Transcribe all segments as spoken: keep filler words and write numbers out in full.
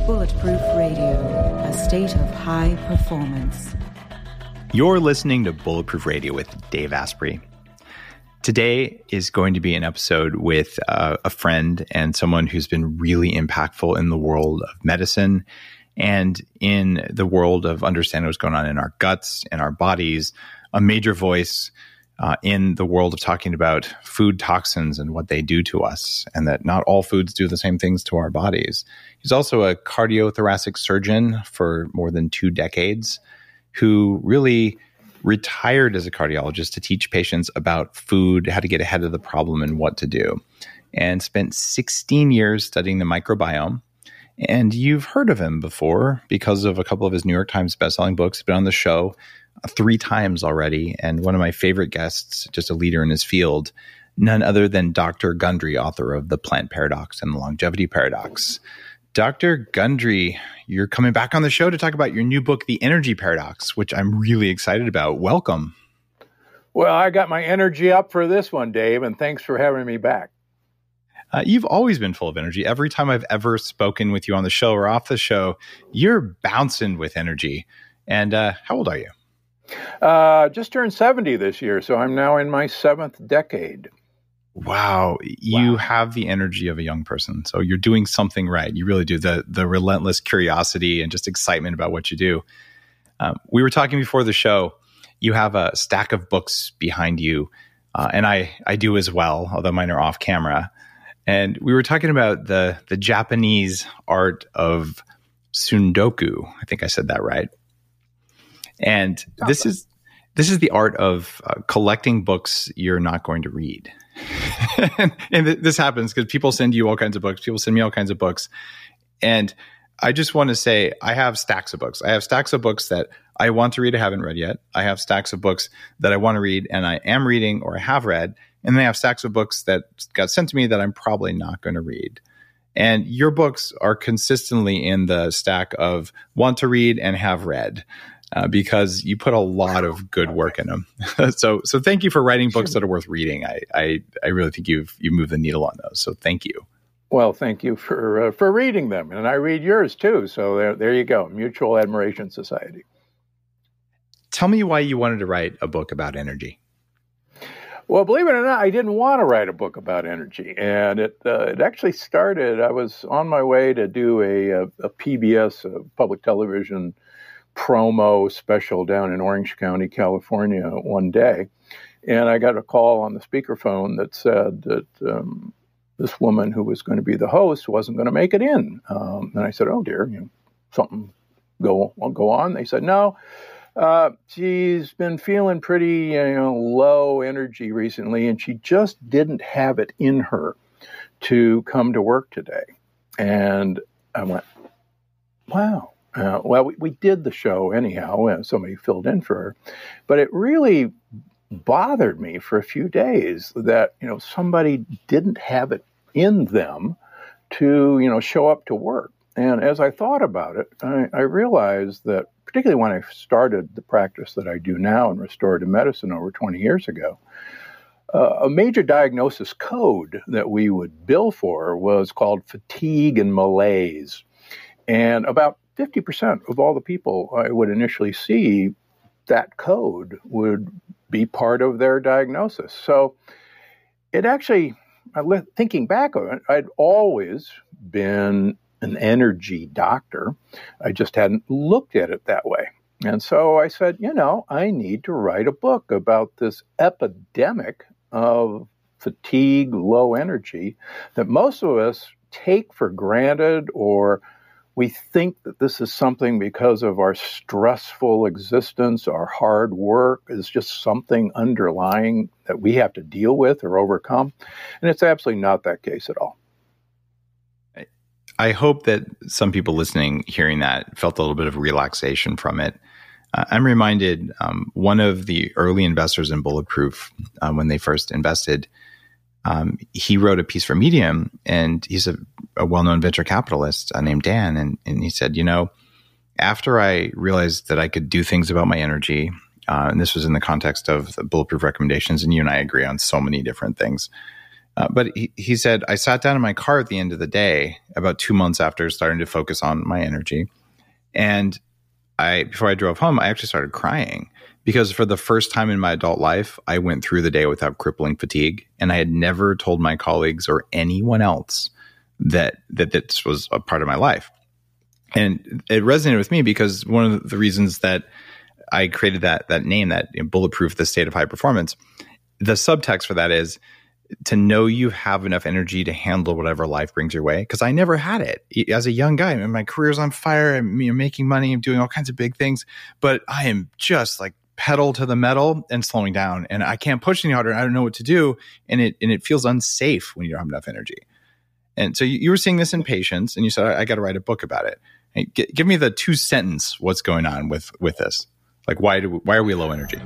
Bulletproof Radio, a state of high performance. You're listening to Bulletproof Radio with Dave Asprey. Today is going to be an episode with uh, a friend and someone who's been really impactful in the world of medicine and in the world of understanding what's going on in our guts and our bodies, a major voice uh, in the world of talking about food toxins and what they do to us, and that not all foods do the same things to our bodies. He's also a cardiothoracic surgeon for more than two decades who really retired as a cardiologist to teach patients about food, how to get ahead of the problem and what to do, and spent sixteen years studying the microbiome. And you've heard of him before because of a couple of his New York Times bestselling books. He's been on the show three times already. And one of my favorite guests, just a leader in his field, none other than Doctor Gundry, author of The Plant Paradox and The Longevity Paradox. Doctor Gundry, you're coming back on the show to talk about your new book, The Energy Paradox, which I'm really excited about. Welcome. Well, I got my energy up for this one, Dave, and thanks for having me back. Uh, you've always been full of energy. Every time I've ever spoken with you on the show or off the show, you're bouncing with energy. And uh, how old are you? Uh, just turned seventy this year, so I'm now in my seventh decade. Wow. You Wow. have the energy of a young person. So you're doing something right. You really do. The the relentless curiosity and just excitement about what you do. Um, we were talking before the show. You have a stack of books behind you. Uh, and I, I do as well, although mine are off camera. And we were talking about the, the Japanese art of Sundoku. I think I said that right. And awesome. this is this is the art of uh, collecting books you're not going to read. and and th- this happens because people send you all kinds of books. People send me all kinds of books. And I just want to say I have stacks of books. I have stacks of books that I want to read, I haven't read yet. I have stacks of books that I want to read and I am reading or I have read. And then I have stacks of books that got sent to me that I'm probably not going to read. And your books are consistently in the stack of want to read and have read. Uh, because you put a lot of good work in them. so so thank you for writing books that are worth reading. I I, I really think you've you moved the needle on those. So thank you. Well, thank you for uh, for reading them. And I read yours too. So there, there you go. Mutual Admiration Society. Tell me why you wanted to write a book about energy. Well, believe it or not, I didn't want to write a book about energy. And it uh, it actually started, I was on my way to do a, a, a P B S, a public television promo special down in Orange County, California one day. And I got a call on the speakerphone that said that um, this woman who was going to be the host wasn't going to make it in. Um, and I said, oh dear, you know, something go, will go on. They said, no, uh, she's been feeling pretty you know, low energy recently, and she just didn't have it in her to come to work today. And I went, wow. Uh, well, we, we did the show anyhow, and somebody filled in for her. But it really bothered me for a few days that, you know, somebody didn't have it in them to, you know, show up to work. And as I thought about it, I, I realized that, particularly when I started the practice that I do now in restorative medicine over twenty years ago, uh, a major diagnosis code that we would bill for was called fatigue and malaise. And about fifty percent of all the people I would initially see, that code would be part of their diagnosis. So it actually, thinking back on it, I'd always been an energy doctor. I just hadn't looked at it that way. And so I said, you know, I need to write a book about this epidemic of fatigue, low energy that most of us take for granted, or we think that this is something because of our stressful existence, our hard work is just something underlying that we have to deal with or overcome. And it's absolutely not that case at all. I hope that some people listening, hearing that, felt a little bit of relaxation from it. Uh, I'm reminded um, one of the early investors in Bulletproof, uh, when they first invested, Um, he wrote a piece for Medium, and he's a, a well-known venture capitalist uh, named Dan. And, and he said, you know, after I realized that I could do things about my energy, uh, and this was in the context of the Bulletproof recommendations, and you and I agree on so many different things. Uh, but he, he said, I sat down in my car at the end of the day, about two months after starting to focus on my energy. And I, before I drove home, I actually started crying because for the first time in my adult life, I went through the day without crippling fatigue. And I had never told my colleagues or anyone else that, that this was a part of my life. And it resonated with me because one of the reasons that I created that, that name, that you know, Bulletproof, the state of high performance, the subtext for that is to know you have enough energy to handle whatever life brings your way. Because I never had it as a young guy. I mean, my career's on fire. I'm you know, making money. I'm doing all kinds of big things. But I am just like pedal to the metal and slowing down. And I can't push any harder. And I don't know what to do. And it and it feels unsafe when you don't have enough energy. And so you, you were seeing this in patients. And you said, I, I got to write a book about it. Hey, g- give me the two sentence what's going on with, with this. Like, why do we, why are we low energy?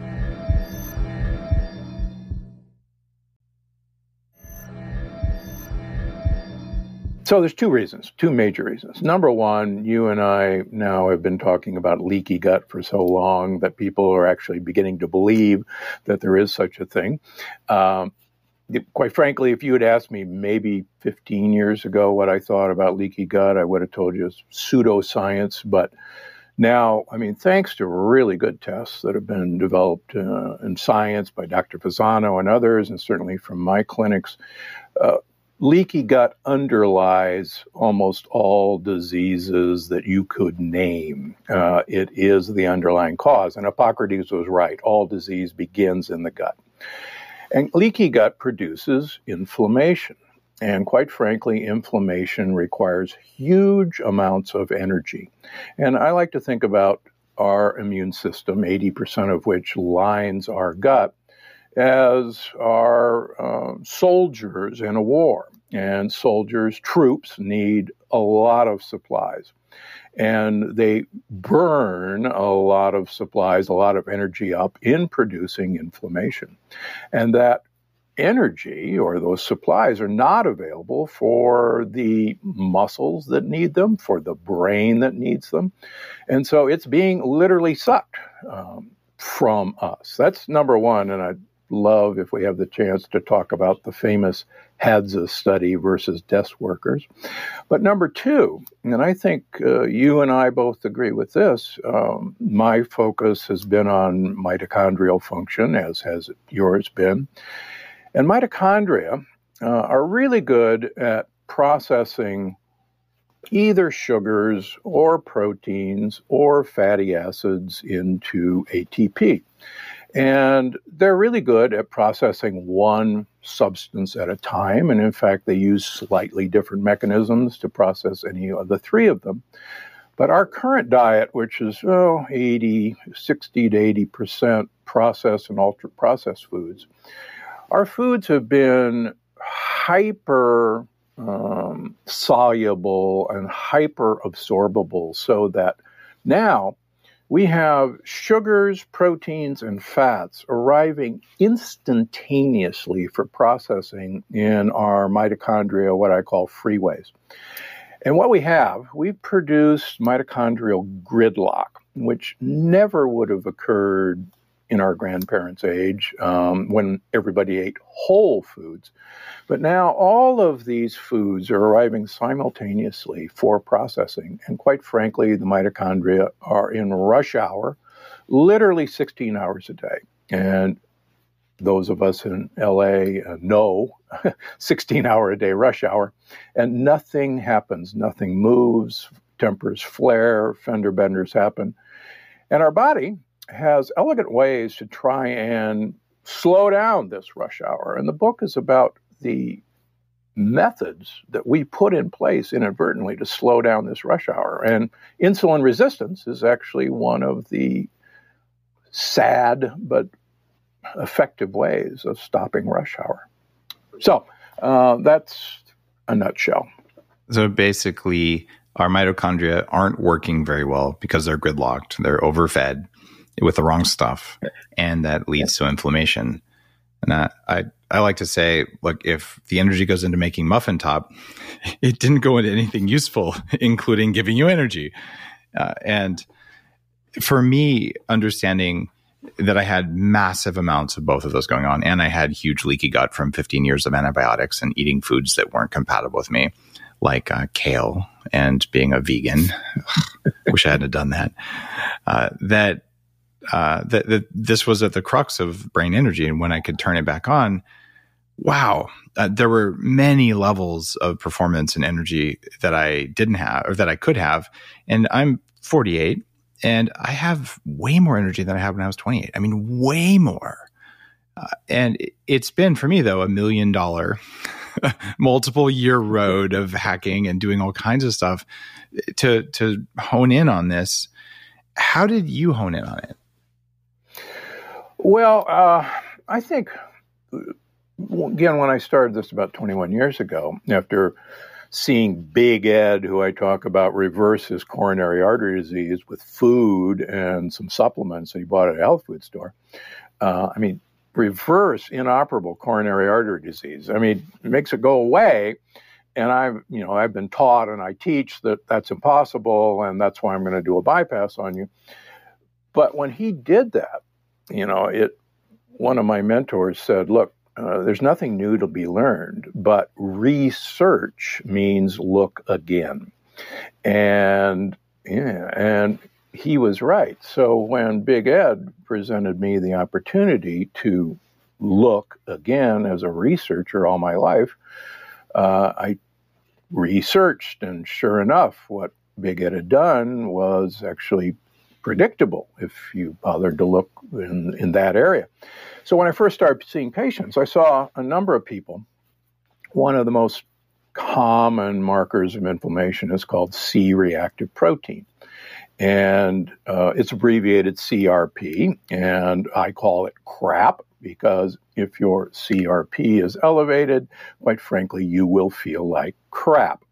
So there's two reasons, two major reasons. Number one, you and I now have been talking about leaky gut for so long that people are actually beginning to believe that there is such a thing. Um, quite frankly, if you had asked me maybe fifteen years ago what I thought about leaky gut, I would have told you it's pseudoscience. But now, I mean, thanks to really good tests that have been developed uh, in science by Doctor Fasano and others, and certainly from my clinics, uh, leaky gut underlies almost all diseases that you could name. Uh, it is the underlying cause. And Hippocrates was right. All disease begins in the gut. And leaky gut produces inflammation. And quite frankly, inflammation requires huge amounts of energy. And I like to think about our immune system, eighty percent of which lines our gut, as our uh, soldiers in a war. And soldiers, troops, need a lot of supplies. And they burn a lot of supplies, a lot of energy up in producing inflammation. And that energy or those supplies are not available for the muscles that need them, for the brain that needs them. And so it's being literally sucked um, from us. That's number one. And I love if we have the chance to talk about the famous Hadza study versus desk workers. But number two, and I think uh, you and I both agree with this, um, my focus has been on mitochondrial function, as has yours been. And mitochondria uh, are really good at processing either sugars or proteins or fatty acids into A T P. And they're really good at processing one substance at a time. And in fact, they use slightly different mechanisms to process any of the three of them. But our current diet, which is oh, eighty, sixty to eighty percent processed and ultra-processed foods, our foods have been hyper um, soluble and hyper absorbable so that now we have sugars, proteins, and fats arriving instantaneously for processing in our mitochondria, what I call freeways. And what we have, we've produced mitochondrial gridlock, which never would have occurred in our grandparents' age um, when everybody ate whole foods. But now all of these foods are arriving simultaneously for processing. And quite frankly, the mitochondria are in rush hour, literally sixteen hours a day. And those of us in L A uh, know sixteen hour a day rush hour, and nothing happens. Nothing moves, tempers flare, fender benders happen. And our body has elegant ways to try and slow down this rush hour. And the book is about the methods that we put in place inadvertently to slow down this rush hour. And insulin resistance is actually one of the sad but effective ways of stopping rush hour. So uh, that's a nutshell. So basically, our mitochondria aren't working very well because they're gridlocked. They're overfed with the wrong stuff, and that leads to inflammation. And I, I, I like to say, look, if the energy goes into making muffin top, it didn't go into anything useful, including giving you energy. Uh, and for me, understanding that I had massive amounts of both of those going on. And I had huge leaky gut from fifteen years of antibiotics and eating foods that weren't compatible with me, like uh, kale and being a vegan. Wish I hadn't done that. Uh, that, uh, that, that this was at the crux of brain energy. And when I could turn it back on, wow, uh, there were many levels of performance and energy that I didn't have or that I could have. And I'm forty-eight. And I have way more energy than I had when I was twenty-eight. I mean, way more. Uh, and it's been, for me, though, a million dollar, multiple year road of hacking and doing all kinds of stuff to, to hone in on this. How did you hone in on it? Well, uh, I think, again, when I started this about twenty-one years ago, after seeing Big Ed, who I talk about, reverse his coronary artery disease with food and some supplements that he bought at a health food store. Uh, I mean, reverse inoperable coronary artery disease. I mean, it makes it go away. And I've, you know, I've been taught and I teach that that's impossible, and that's why I'm going to do a bypass on you. But when he did that, you know, it. One of my mentors said, "Look, Uh, there's nothing new to be learned, but research means look again." And yeah, and he was right. So when Big Ed presented me the opportunity to look again as a researcher all my life, uh, I researched, and sure enough, what Big Ed had done was actually predictable if you bothered to look in, in that area. So when I first started seeing patients, I saw a number of people. One of the most common markers of inflammation is called C-reactive protein. And uh, it's abbreviated C R P, and I call it crap because if your C R P is elevated, quite frankly, you will feel like crap.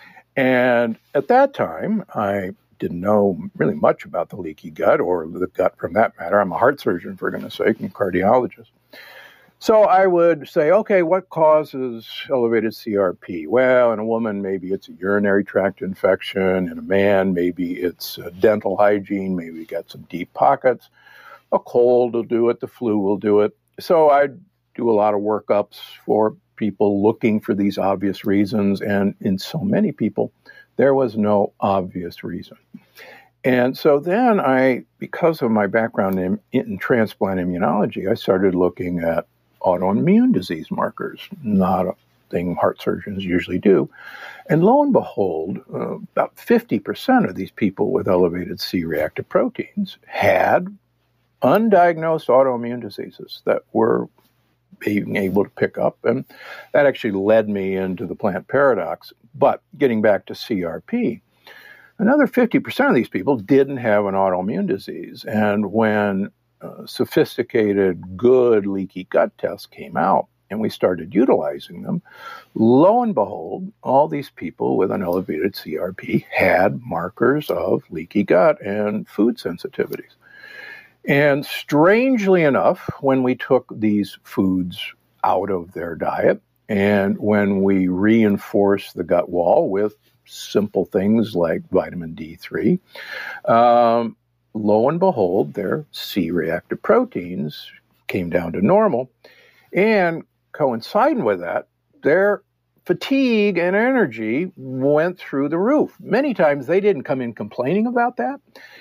And at that time, I didn't know really much about the leaky gut, or the gut from that matter. I'm a heart surgeon, for goodness sake, and cardiologist. So I would say, okay, what causes elevated C R P? Well, in a woman, maybe it's a urinary tract infection. In a man, maybe it's dental hygiene. Maybe you got some deep pockets. A cold will do it. The flu will do it. So I'd do a lot of workups for people looking for these obvious reasons. And in so many people, there was no obvious reason. And so then I, because of my background in, in transplant immunology, I started looking at autoimmune disease markers, not a thing heart surgeons usually do. And lo and behold, uh, about fifty percent of these people with elevated C-reactive proteins had undiagnosed autoimmune diseases that were being able to pick up. And that actually led me into the plant paradox. But getting back to C R P, another fifty percent of these people didn't have an autoimmune disease. And when uh, sophisticated, good leaky gut tests came out and we started utilizing them, lo and behold, all these people with an elevated C R P had markers of leaky gut and food sensitivities. And strangely enough, when we took these foods out of their diet, and when we reinforced the gut wall with simple things like vitamin D three, um, lo and behold, their C-reactive proteins came down to normal. And coinciding with that, their fatigue and energy went through the roof. Many times they didn't come in complaining about that.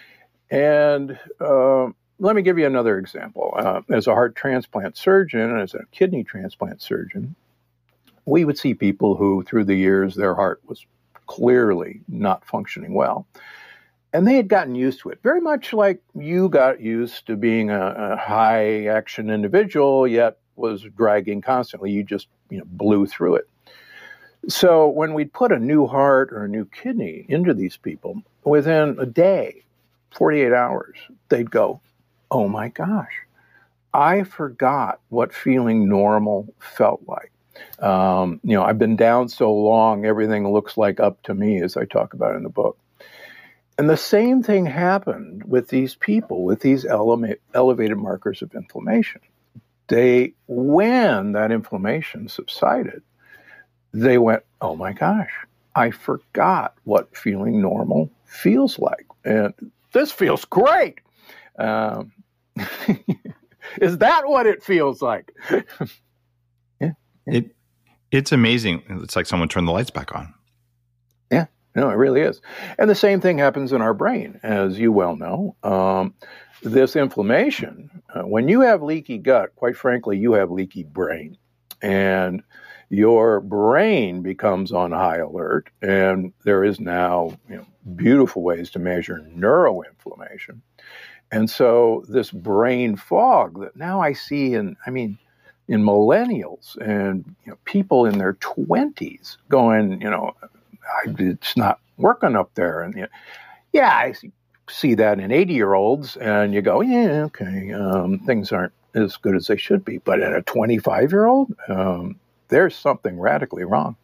And uh, let me give you another example. Uh, as a heart transplant surgeon and as a kidney transplant surgeon, we would see people who, through the years, their heart was clearly not functioning well. And they had gotten used to it, very much like you got used to being a, a high-action individual, yet was dragging constantly. You just you know, blew through it. So when we'd put a new heart or a new kidney into these people, within a day, forty-eight hours, they'd go, oh my gosh, I forgot what feeling normal felt like. Um, you know, I've been down so long, everything looks like up to me, as I talk about in the book. And the same thing happened with these people, with these ele- elevated markers of inflammation. They, when that inflammation subsided, they went, oh my gosh, I forgot what feeling normal feels like. And this feels great. Um, Is that what it feels like? yeah. It It's amazing. It's like someone turned the lights back on. Yeah, no, it really is. And the same thing happens in our brain, as you well know. Um, this inflammation, uh, when you have leaky gut, quite frankly, you have leaky brain. And your brain becomes on high alert. And there is now, you know, beautiful ways to measure neuroinflammation. And so this brain fog that now I see in, I mean, in millennials and, you know, people in their twenties going, you know, I, it's not working up there. And you know, yeah, I see, see that in eighty-year-olds, and you go, yeah, okay, um, things aren't as good as they should be. But in a twenty-five-year-old, um, there's something radically wrong.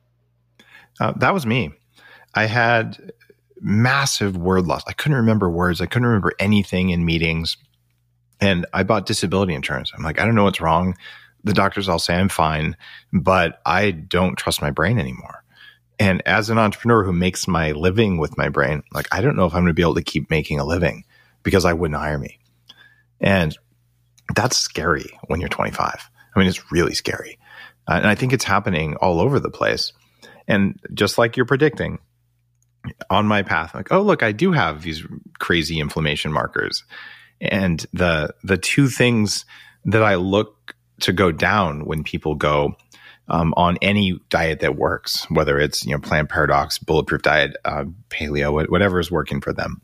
Uh, that was me. I had massive word loss. I couldn't remember words. I couldn't remember anything in meetings. And I bought disability insurance. I'm like, I don't know what's wrong. The doctors all say I'm fine, but I don't trust my brain anymore. And as an entrepreneur who makes my living with my brain, like, I don't know if I'm going to be able to keep making a living because I wouldn't hire me. And that's scary when you're twenty-five. I mean, it's really scary. Uh, and I think it's happening all over the place. And just like you're predicting, on my path, like, oh, look, I do have these crazy inflammation markers. And the the two things that I look to go down when people go um, on any diet that works, whether it's, you know, Plant Paradox, Bulletproof Diet, uh, Paleo, whatever is working for them,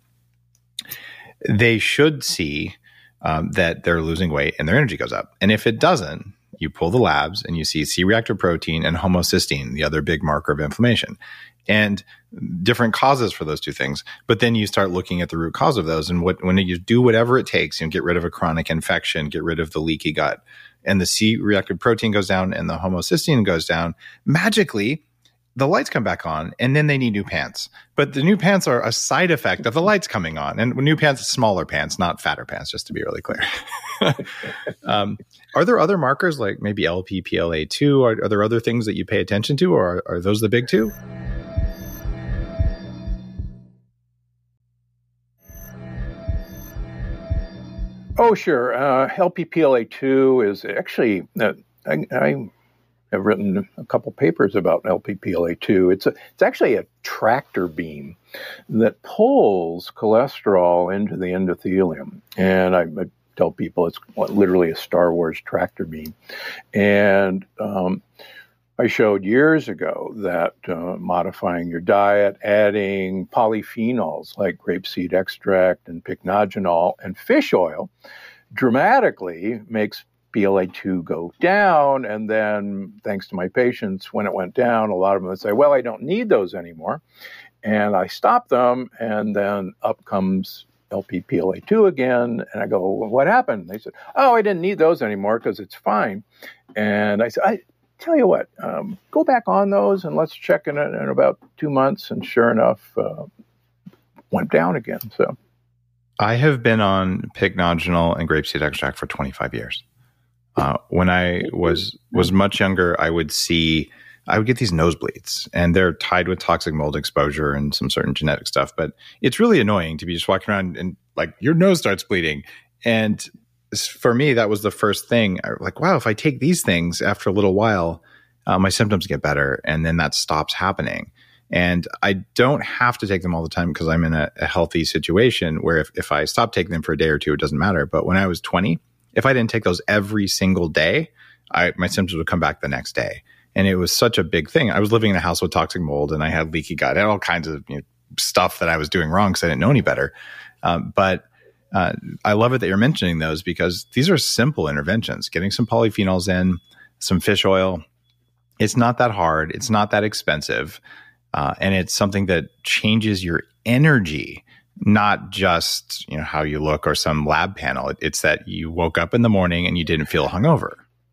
they should see um, that they're losing weight and their energy goes up. And if it doesn't, you pull the labs and you see C-reactive protein and homocysteine, the other big marker of inflammation, and different causes for those two things. But then you start looking at the root cause of those, and what when you do whatever it takes, you know, get rid of a chronic infection, get rid of the leaky gut, and the C-reactive protein goes down and the homocysteine goes down, magically the lights come back on, and then they need new pants. But the new pants are a side effect of the lights coming on. And new pants, smaller pants, not fatter pants, just to be really clear. um, are there other markers like maybe L P, P L A two? Are, are there other things that you pay attention to, or are, are those the big two? Oh, sure. Uh, L P P L A two is actually, uh, I, I have written a couple papers about L P P L A two. It's a, it's actually a tractor beam that pulls cholesterol into the endothelium. And I, I tell people it's literally a Star Wars tractor beam. And um, I showed years ago that uh, modifying your diet, adding polyphenols like grapeseed extract and pycnogenol and fish oil dramatically makes P L A two go down. And then thanks to my patients, when it went down, a lot of them would say, well, I don't need those anymore. And I stop them, and then up comes L P P L A two again. And I go, well, what happened? They said, oh, I didn't need those anymore because it's fine. And I said, I tell you what, um, go back on those and let's check in it in about two months. And sure enough, uh, went down again. So I have been on pycnogenol and grapeseed extract for twenty-five years. Uh, when I was was much younger, I would see, I would get these nosebleeds, and they're tied with toxic mold exposure and some certain genetic stuff. But it's really annoying to be just walking around and like your nose starts bleeding. And for me, that was the first thing. I was like, wow, if I take these things after a little while, uh, my symptoms get better, and then that stops happening. And I don't have to take them all the time because I'm in a, a healthy situation where if, if I stop taking them for a day or two, it doesn't matter. But when I was twenty, if I didn't take those every single day, I, my symptoms would come back the next day. And it was such a big thing. I was living in a house with toxic mold, and I had leaky gut. I had all kinds of, you know, stuff that I was doing wrong because I didn't know any better. Um, but uh, I love it that you're mentioning those, because these are simple interventions. Getting some polyphenols in, some fish oil. It's not that hard. It's not that expensive. Uh, and it's something that changes your energy, not just, you know, how you look or some lab panel. It, it's that you woke up in the morning and you didn't feel hungover.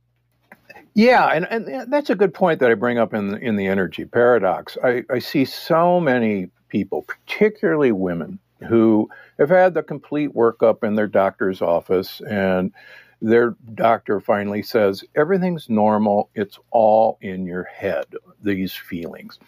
Yeah, and, and that's a good point that I bring up in the, in the energy paradox. I, I see so many people, particularly women, who have had the complete workup in their doctor's office, and their doctor finally says, everything's normal. It's all in your head, these feelings.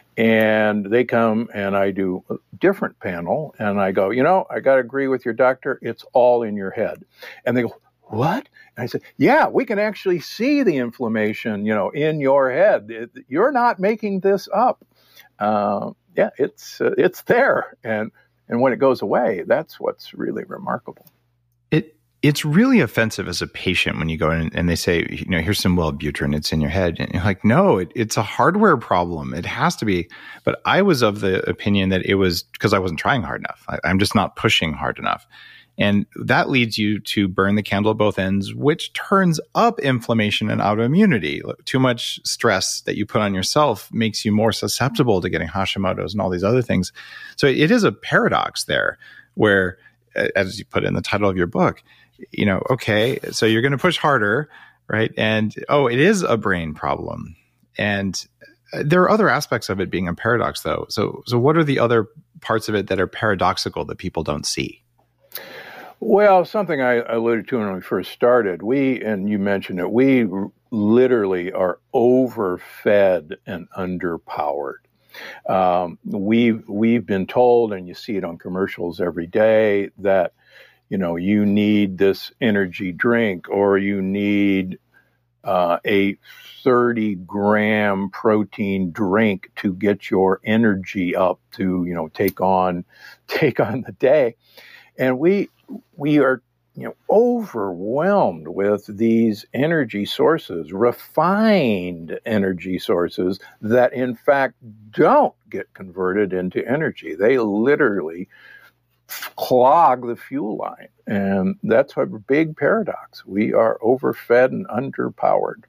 And they come and I do a different panel and I go, you know, I got to agree with your doctor. It's all in your head. And they go, what? And I said, yeah, we can actually see the inflammation, you know, in your head. It, you're not making this up. Uh, yeah, it's uh, it's there. And and when it goes away, that's what's really remarkable. It It's really offensive as a patient when you go in and they say, you know, here's some Wellbutrin, it's in your head. And you're like, no, it, it's a hardware problem. It has to be. But I was of the opinion that it was because I wasn't trying hard enough. I, I'm just not pushing hard enough. And that leads you to burn the candle at both ends, which turns up inflammation and autoimmunity. Too much stress that you put on yourself makes you more susceptible to getting Hashimoto's and all these other things. So it is a paradox there where, as you put in the title of your book, you know, okay, so you're going to push harder, right? And, oh, it is a brain problem. And there are other aspects of it being a paradox, though. So, so what are the other parts of it that are paradoxical that people don't see? Well, something I alluded to when we first started, we, and you mentioned it, we r- literally are overfed and underpowered. Um, we've, we've been told, and you see it on commercials every day, that, you know, you need this energy drink or you need uh, a thirty gram protein drink to get your energy up to, you know, take on, take on the day. And we, we are, you know, overwhelmed with these energy sources, refined energy sources that in fact don't get converted into energy. They literally clog the fuel line. And that's a big paradox. We are overfed and underpowered.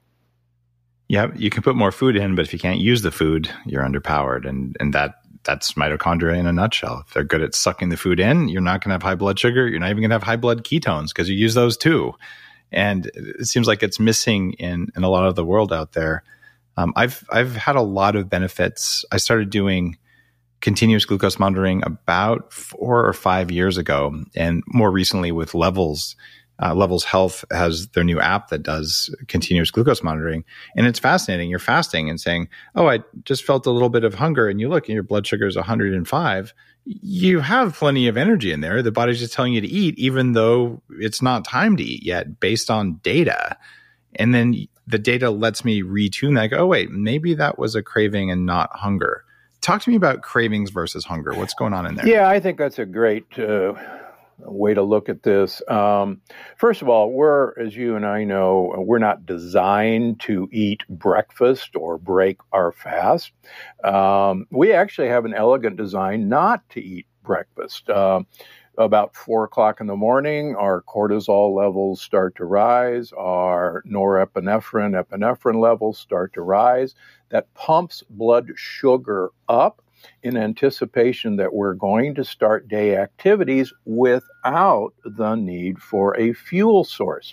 Yeah, you can put more food in, but if you can't use the food, you're underpowered. And and that that's mitochondria in a nutshell. If they're good at sucking the food in, you're not going to have high blood sugar. You're not even going to have high blood ketones because you use those too. And it seems like it's missing in, in a lot of the world out there. Um, I've I've had a lot of benefits. I started doing continuous glucose monitoring about four or five years ago, and more recently with Levels. Uh, Levels Health has their new app that does continuous glucose monitoring. And it's fascinating. You're fasting and saying, oh, I just felt a little bit of hunger. And you look and your blood sugar is one hundred five. You have plenty of energy in there. The body's just telling you to eat, even though it's not time to eat yet based on data. And then the data lets me retune that. I go, oh, wait, maybe that was a craving and not hunger. Talk to me about cravings versus hunger. What's going on in there? Yeah, I think that's a great uh way to look at this. Um, first of all, we're, as you and I know, we're not designed to eat breakfast or break our fast. Um, we actually have an elegant design not to eat breakfast. Uh, about four o'clock in the morning, our cortisol levels start to rise, our norepinephrine, epinephrine levels start to rise. That pumps blood sugar up in anticipation that we're going to start day activities without the need for a fuel source.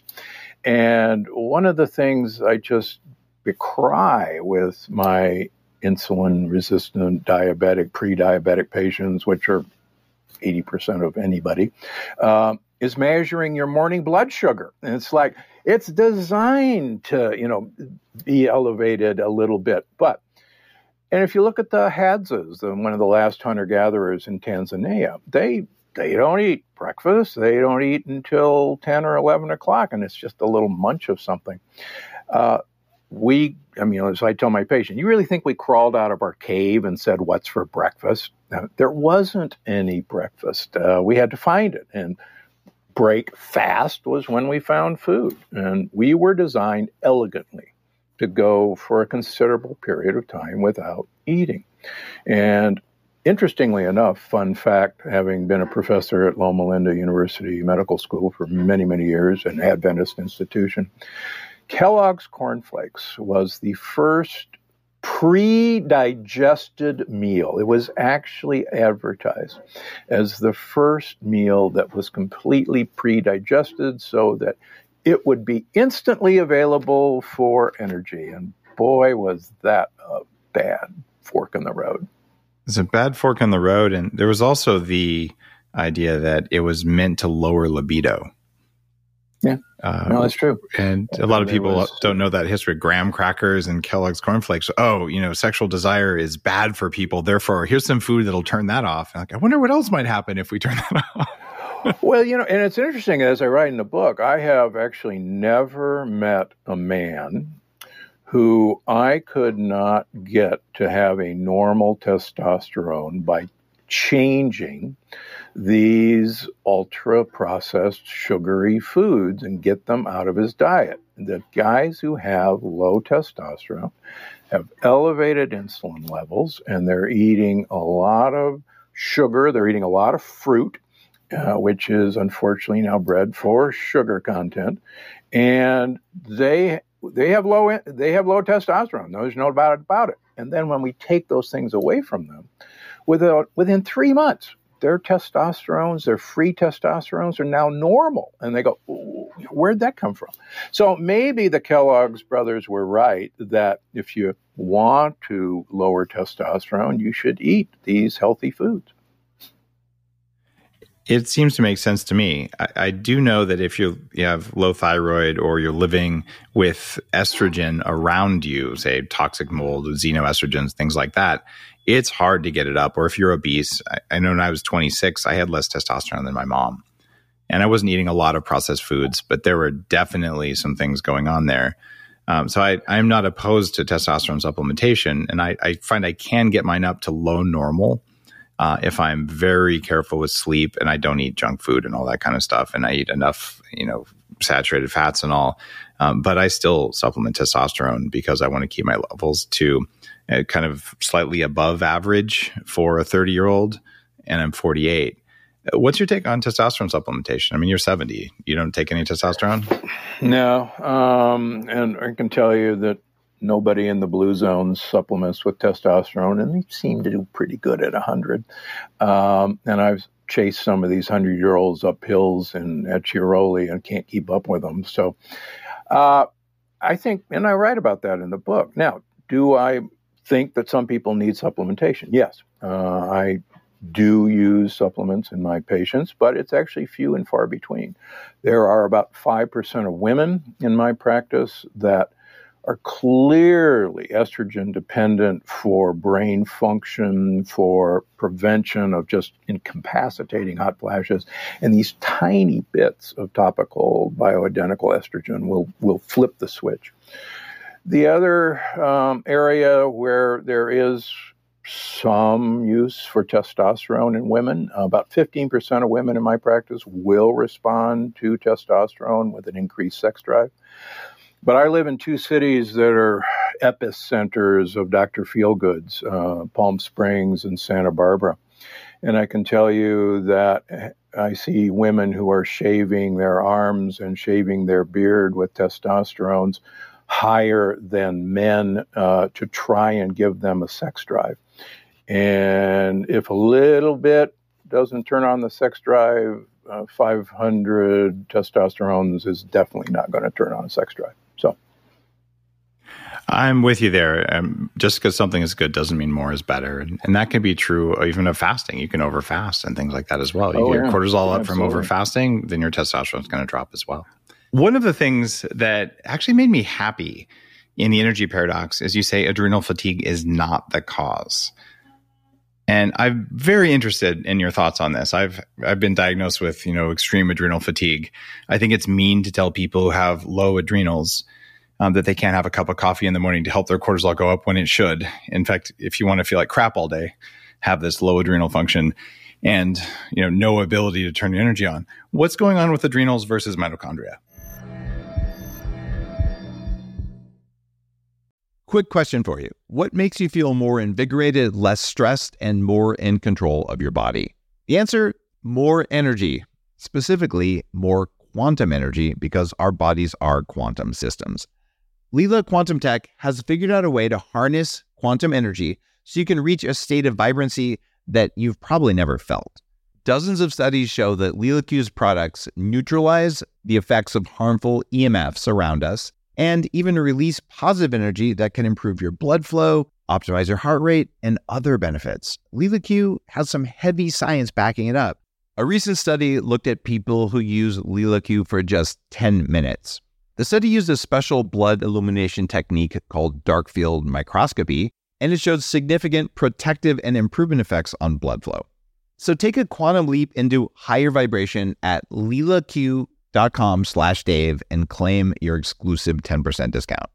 And one of the things I just decry with my insulin-resistant diabetic, pre-diabetic patients, which are eighty percent of anybody, uh, is measuring your morning blood sugar. And it's like, it's designed to, you know, be elevated a little bit, but and if you look at the Hadzas, one of the last hunter-gatherers in Tanzania, they they don't eat breakfast. They don't eat until ten or eleven o'clock, and it's just a little munch of something. Uh, we, I mean, as I tell my patient, you really think we crawled out of our cave and said, what's for breakfast? Now, there wasn't any breakfast. Uh, we had to find it, and break fast was when we found food, and we were designed elegantly to go for a considerable period of time without eating. And interestingly enough, fun fact, having been a professor at Loma Linda University Medical School for many, many years, an Adventist institution, Kellogg's Corn Flakes was the first pre-digested meal. It was actually advertised as the first meal that was completely pre-digested so that it would be instantly available for energy. And boy, was that a bad fork in the road. It's a bad fork in the road. And there was also the idea that it was meant to lower libido. Yeah, uh, no, that's true. And a lot of people was, don't know that history. Graham crackers and Kellogg's cornflakes. Oh, you know, sexual desire is bad for people. Therefore, here's some food that'll turn that off. And like, I wonder what else might happen if we turn that off. Well, you know, and it's interesting, as I write in the book, I have actually never met a man who I could not get to have a normal testosterone by changing these ultra-processed sugary foods and get them out of his diet. The guys who have low testosterone have elevated insulin levels, and they're eating a lot of sugar, they're eating a lot of fruit, uh, which is unfortunately now bred for sugar content, and they they have low they have low testosterone. There's no doubt about it. And then when we take those things away from them, without within three months, their testosterones, their free testosterones are now normal. And they go, where'd that come from? So maybe the Kellogg's brothers were right that if you want to lower testosterone, you should eat these healthy foods. It seems to make sense to me. I, I do know that if you, you have low thyroid or you're living with estrogen around you, say toxic mold, xenoestrogens, things like that, it's hard to get it up. Or if you're obese, I, I know when I was twenty-six, I had less testosterone than my mom. And I wasn't eating a lot of processed foods, but there were definitely some things going on there. Um, so I, I'm not opposed to testosterone supplementation. And I, I find I can get mine up to low normal uh, if I'm very careful with sleep and I don't eat junk food and all that kind of stuff. And I eat enough, you know, saturated fats and all. Um, but I still supplement testosterone because I want to keep my levels to uh, kind of slightly above average for a thirty year old. And I'm forty-eight. What's your take on testosterone supplementation? I mean, you're seventy. You don't take any testosterone? No. Um, and I can tell you that nobody in the blue zone supplements with testosterone, and they seem to do pretty good at one hundred. Um, and I've chased some of these hundred-year-olds up hills in, at Chiaroli and can't keep up with them. So uh, I think, and I write about that in the book. Now, do I think that some people need supplementation? Yes. Uh, I do use supplements in my patients, but it's actually few and far between. There are about five percent of women in my practice that are clearly estrogen dependent for brain function, for prevention of just incapacitating hot flashes. And these tiny bits of topical bioidentical estrogen will, will flip the switch. The other um, area where there is some use for testosterone in women, about fifteen percent of women in my practice will respond to testosterone with an increased sex drive. But I live in two cities that are epicenters of Doctor Feelgoods, uh, Palm Springs and Santa Barbara. And I can tell you that I see women who are shaving their arms and shaving their beard with testosterones higher than men uh, to try and give them a sex drive. And if a little bit doesn't turn on the sex drive, uh, five hundred testosterones is definitely not going to turn on a sex drive. So I'm with you there. Um, just because something is good doesn't mean more is better. And, and that can be true even of fasting. You can overfast and things like that as well. You oh, get yeah. cortisol up Absolutely. from overfasting, then your testosterone is going to drop as well. One of the things that actually made me happy in the energy paradox is you say adrenal fatigue is not the cause. And I'm very interested in your thoughts on this. I've I've been diagnosed with, you know, extreme adrenal fatigue. I think it's mean to tell people who have low adrenals um, that they can't have a cup of coffee in the morning to help their cortisol go up when it should. In fact, if you want to feel like crap all day, have this low adrenal function and, you know, no ability to turn your energy on. What's going on with adrenals versus mitochondria? Quick question for you. What makes you feel more invigorated, less stressed, and more in control of your body? The answer, more energy. Specifically, more quantum energy, because our bodies are quantum systems. Lila Quantum Tech has figured out a way to harness quantum energy so you can reach a state of vibrancy that you've probably never felt. Dozens of studies show that LilaQ's products neutralize the effects of harmful E M Fs around us, and even release positive energy that can improve your blood flow, optimize your heart rate, and other benefits. LilaQ has some heavy science backing it up. A recent study looked at people who use LilaQ for just ten minutes. The study used a special blood illumination technique called dark field microscopy, and it showed significant protective and improvement effects on blood flow. So take a quantum leap into higher vibration at lilaq.com slash Dave and claim your exclusive ten percent discount.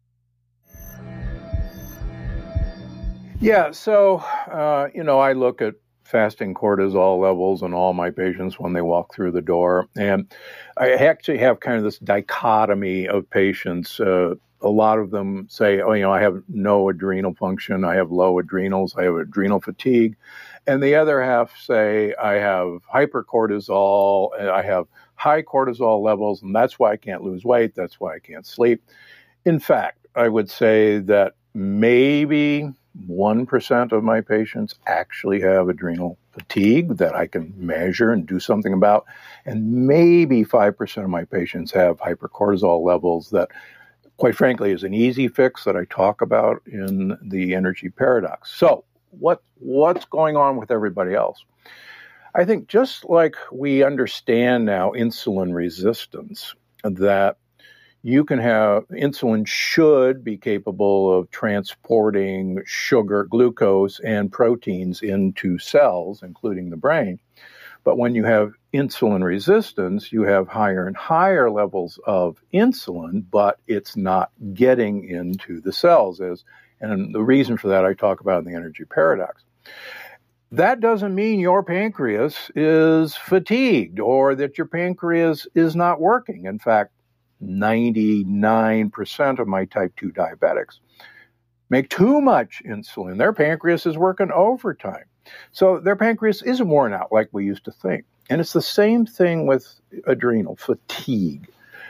Yeah, so, uh, you know, I look at fasting cortisol levels in all my patients when they walk through the door. And I actually have kind of this dichotomy of patients. Uh, a lot of them say, oh, you know, I have no adrenal function. I have low adrenals. I have adrenal fatigue. And the other half say, I have hypercortisol. And I have high cortisol levels. And that's why I can't lose weight. That's why I can't sleep. In fact, I would say that maybe one percent of my patients actually have adrenal fatigue that I can measure and do something about. And maybe five percent of my patients have hypercortisol levels that, quite frankly, is an easy fix that I talk about in the energy paradox. So what what's going on with everybody else? I think just like we understand now insulin resistance, that you can have, insulin should be capable of transporting sugar, glucose, and proteins into cells, including the brain. But when you have insulin resistance, you have higher and higher levels of insulin, but it's not getting into the cells. As, and the reason for that I talk about in the energy paradox. That doesn't mean your pancreas is fatigued or that your pancreas is not working. In fact, ninety-nine percent of my type two diabetics make too much insulin. Their pancreas is working overtime. So their pancreas isn't worn out like we used to think. And it's the same thing with adrenal fatigue.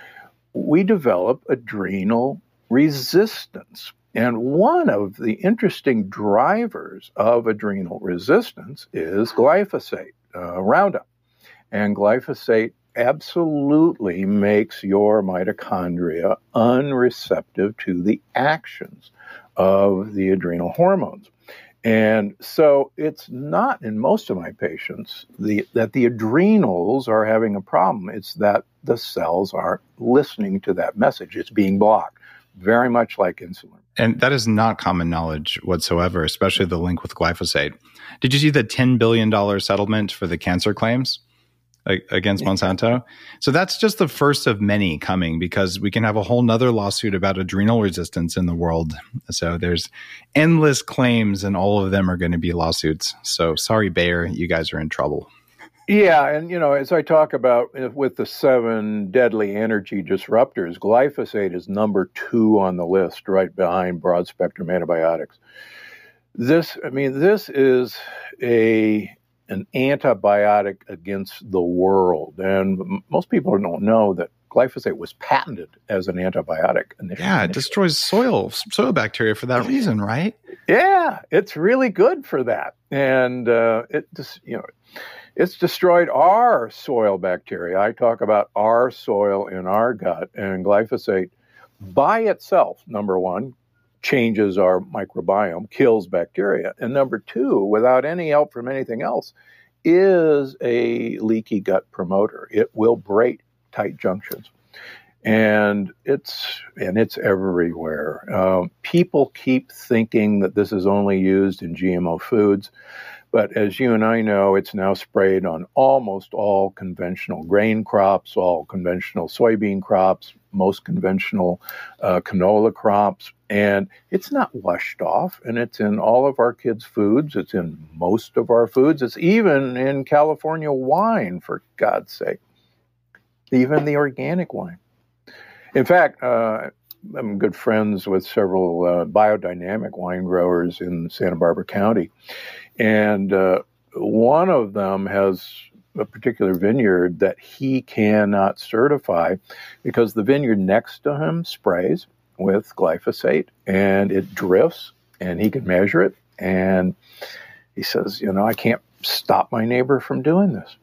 We develop adrenal resistance. And one of the interesting drivers of adrenal resistance is glyphosate, uh, Roundup. And glyphosate absolutely makes your mitochondria unreceptive to the actions of the adrenal hormones. And so it's not in most of my patients the, that the adrenals are having a problem. It's that the cells aren't listening to that message. It's being blocked, very much like insulin. And that is not common knowledge whatsoever, especially the link with glyphosate. Did you see the ten billion dollars settlement for the cancer claims against Monsanto? So that's just the first of many coming, because we can have a whole nother lawsuit about adrenal resistance in the world. So there's endless claims and all of them are going to be lawsuits. So sorry, Bayer, you guys are in trouble. Yeah. And, you know, as I talk about with the seven deadly energy disruptors, glyphosate is number two on the list, right behind broad spectrum antibiotics. This, I mean, this is a an antibiotic against the world. And most people don't know that glyphosate was patented as an antibiotic initially. Yeah, it destroys soil, soil bacteria for that reason, right? Yeah, it's really good for that. And uh, it just, you know, it's destroyed our soil bacteria. I talk about our soil in our gut, and glyphosate by itself, number one, changes our microbiome, kills bacteria. And number two, without any help from anything else, is a leaky gut promoter. It will break tight junctions. And it's and it's everywhere. Um, people keep thinking that this is only used in G M O foods. But as you and I know, it's now sprayed on almost all conventional grain crops, all conventional soybean crops, most conventional uh, canola crops. And it's not washed off. And it's in all of our kids' foods. It's in most of our foods. It's even in California wine, for God's sake. Even the organic wine. In fact, uh, I'm good friends with several uh, biodynamic wine growers in Santa Barbara County. And uh, one of them has a particular vineyard that he cannot certify because the vineyard next to him sprays with glyphosate and it drifts and he can measure it. And he says, you know, I can't stop my neighbor from doing this.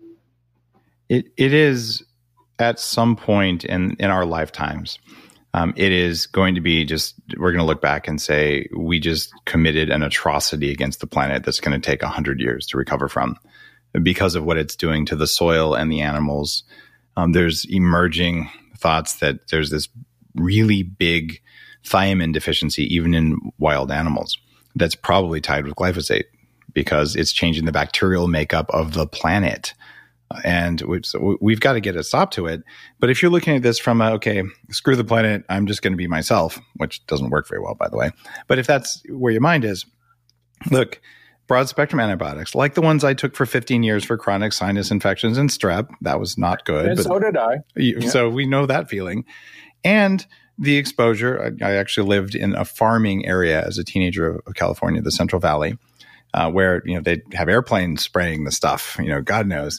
It It is at some point in, in our lifetimes. Um, it is going to be just, we're going to look back and say, we just committed an atrocity against the planet that's going to take one hundred years to recover from. because of what it's doing to the soil and the animals. Um, there's emerging thoughts that there's this really big thiamine deficiency even in wild animals that's probably tied with glyphosate because it's changing the bacterial makeup of the planet. And we've, so we've got to get a stop to it. But if you're looking at this from a, okay, screw the planet, I'm just going to be myself, which doesn't work very well, by the way. But if that's where your mind is, look, broad spectrum antibiotics, like the ones I took for fifteen years for chronic sinus infections and strep, that was not good. And but so did I. You, yeah. So we know that feeling. And the exposure, I, I actually lived in a farming area as a teenager of California, the Central Valley, uh, where, you know, they'd have airplanes spraying the stuff, you know, God knows.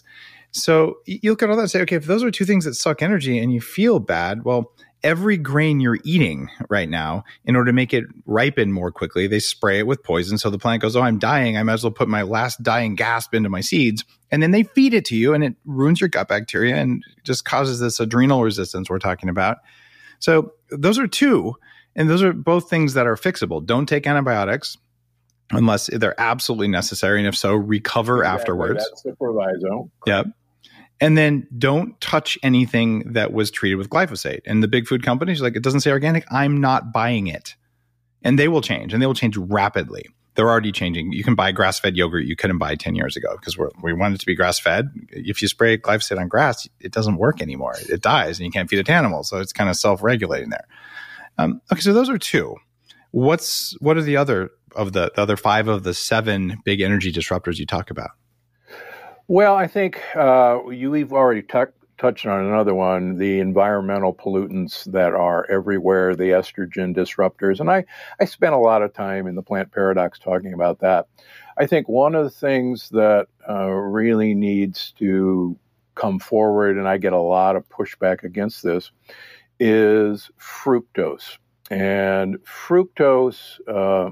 So you look at all that and say, okay, if those are two things that suck energy and you feel bad, well, every grain you're eating right now, in order to make it ripen more quickly, they spray it with poison. So the plant goes, oh, I'm dying. I might as well put my last dying gasp into my seeds. And then they feed it to you and it ruins your gut bacteria and just causes this adrenal resistance we're talking about. So those are two. And those are both things that are fixable. Don't take antibiotics unless they're absolutely necessary. And if so, recover exactly. afterwards. That's the proviso. Yep. And then don't touch anything that was treated with glyphosate. And the big food companies, like, it doesn't say organic, I'm not buying it. And they will change, and they will change rapidly. They're already changing. You can buy grass-fed yogurt you couldn't buy ten years ago because we're, we want it to be grass-fed. If you spray glyphosate on grass, it doesn't work anymore. It dies, and you can't feed it to animals. So it's kind of self-regulating there. Um, okay, so those are two. What's what are the other of the, the other five of the seven big energy disruptors you talk about? Well, I think uh, you've already t- touched on another one, the environmental pollutants that are everywhere, the estrogen disruptors. And I, I spent a lot of time in the Plant Paradox talking about that. I think one of the things that uh, really needs to come forward, and I get a lot of pushback against this, is fructose. And fructose... Uh,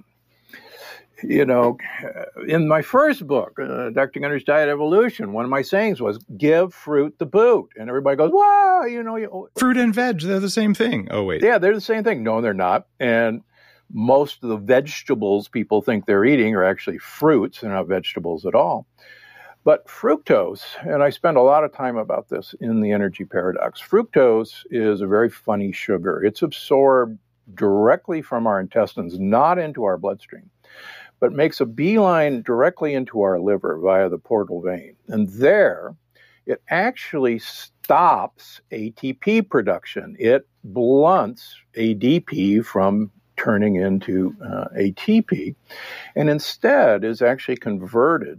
You know, in my first book, uh, Doctor Gunder's Diet Evolution, one of my sayings was, give fruit the boot. And everybody goes, wow, you know. You, fruit and veg, they're the same thing. Oh, wait. Yeah, they're the same thing. No, they're not. And most of the vegetables people think they're eating are actually fruits. They're not vegetables at all. But fructose, and I spend a lot of time about this in the Energy Paradox, fructose is a very funny sugar. It's absorbed directly from our intestines, not into our bloodstream, but makes a beeline directly into our liver via the portal vein. And there, it actually stops A T P production. It blunts A D P from turning into uh, A T P, and instead is actually converted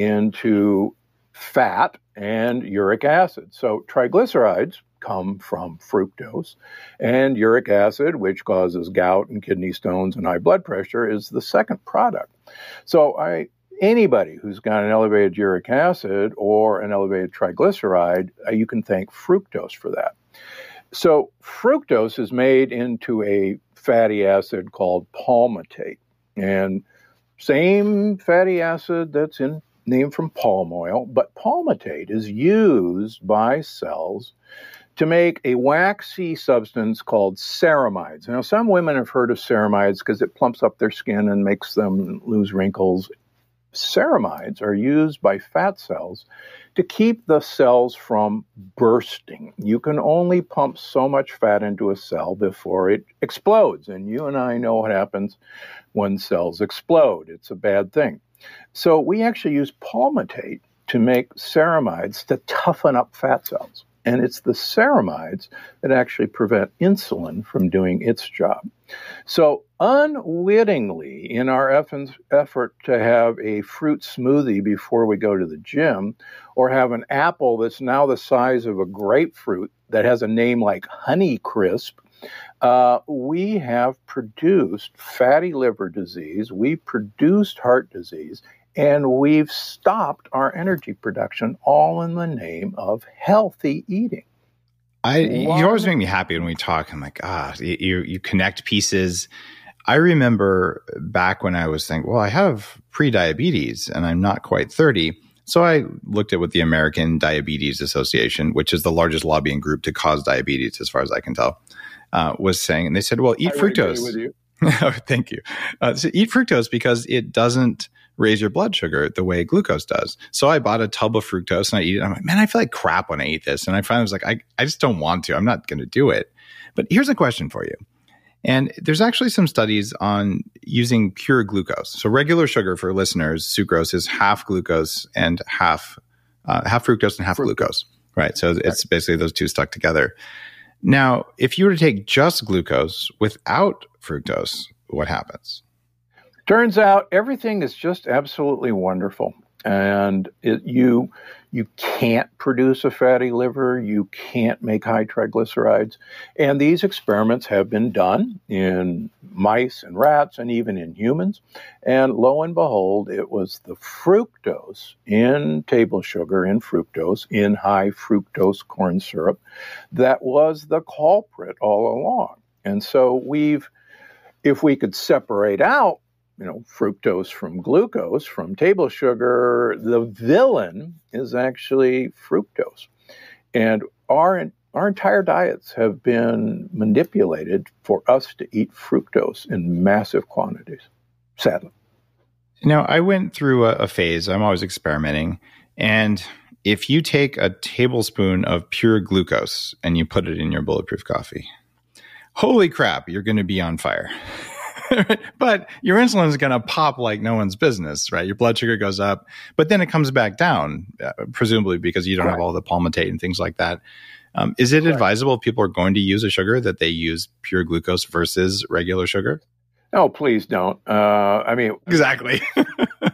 into fat and uric acid. So triglycerides come from fructose, and uric acid, which causes gout and kidney stones and high blood pressure, is the second product. So I, anybody who's got an elevated uric acid or an elevated triglyceride, uh, you can thank fructose for that. So fructose is made into a fatty acid called palmitate, and same fatty acid that's in named from palm oil, but palmitate is used by cells to make a waxy substance called ceramides. Now, some women have heard of ceramides because it plumps up their skin and makes them lose wrinkles. Ceramides are used by fat cells to keep the cells from bursting. You can only pump so much fat into a cell before it explodes, and you and I know what happens when cells explode. It's a bad thing. So we actually use palmitate to make ceramides to toughen up fat cells. And it's the ceramides that actually prevent insulin from doing its job. So unwittingly, in our effort to have a fruit smoothie before we go to the gym, or have an apple that's now the size of a grapefruit that has a name like Honeycrisp, uh, we have produced fatty liver disease, we've produced heart disease, and we've stopped our energy production, all in the name of healthy eating. I wow. You always make me happy when we talk. I'm like, ah, you you connect pieces. I remember back when I was thinking, well, I have pre-diabetes and I'm not quite thirty. So I looked at what the American Diabetes Association, which is the largest lobbying group to cause diabetes, as far as I can tell, uh, was saying. And they said, well, eat I fructose. Agree with you. Oh, thank you. Uh, so eat fructose because it doesn't raise your blood sugar the way glucose does. So I bought a tub of fructose and I eat it. I'm like, man, I feel like crap when I eat this. And I finally was like, I, I just don't want to. I'm not going to do it. But here's a question for you. And there's actually some studies on using pure glucose. So regular sugar for listeners, sucrose is half glucose and half uh, half fructose and half Fructose. glucose. Right. So it's basically those two stuck together. Now, if you were to take just glucose without fructose, what happens? Turns out everything is just absolutely wonderful. And it, you you can't produce a fatty liver. You can't make high triglycerides. And these experiments have been done in mice and rats and even in humans. And lo and behold, it was the fructose in table sugar, in fructose, in high fructose corn syrup that was the culprit all along. And so we've, if we could separate out you know, fructose from glucose, from table sugar, the villain is actually fructose. And our our entire diets have been manipulated for us to eat fructose in massive quantities, sadly. Now, I went through a, a phase, I'm always experimenting, and if you take a tablespoon of pure glucose and you put it in your Bulletproof coffee, holy crap, you're going to be on fire. But your insulin is going to pop like no one's business, right? Your blood sugar goes up, but then it comes back down, uh, presumably because you don't Right. have all the palmitate and things like that. Um, is it Right. advisable if people are going to use a sugar that they use pure glucose versus regular sugar? No, please don't. Uh, I mean, Exactly. uh,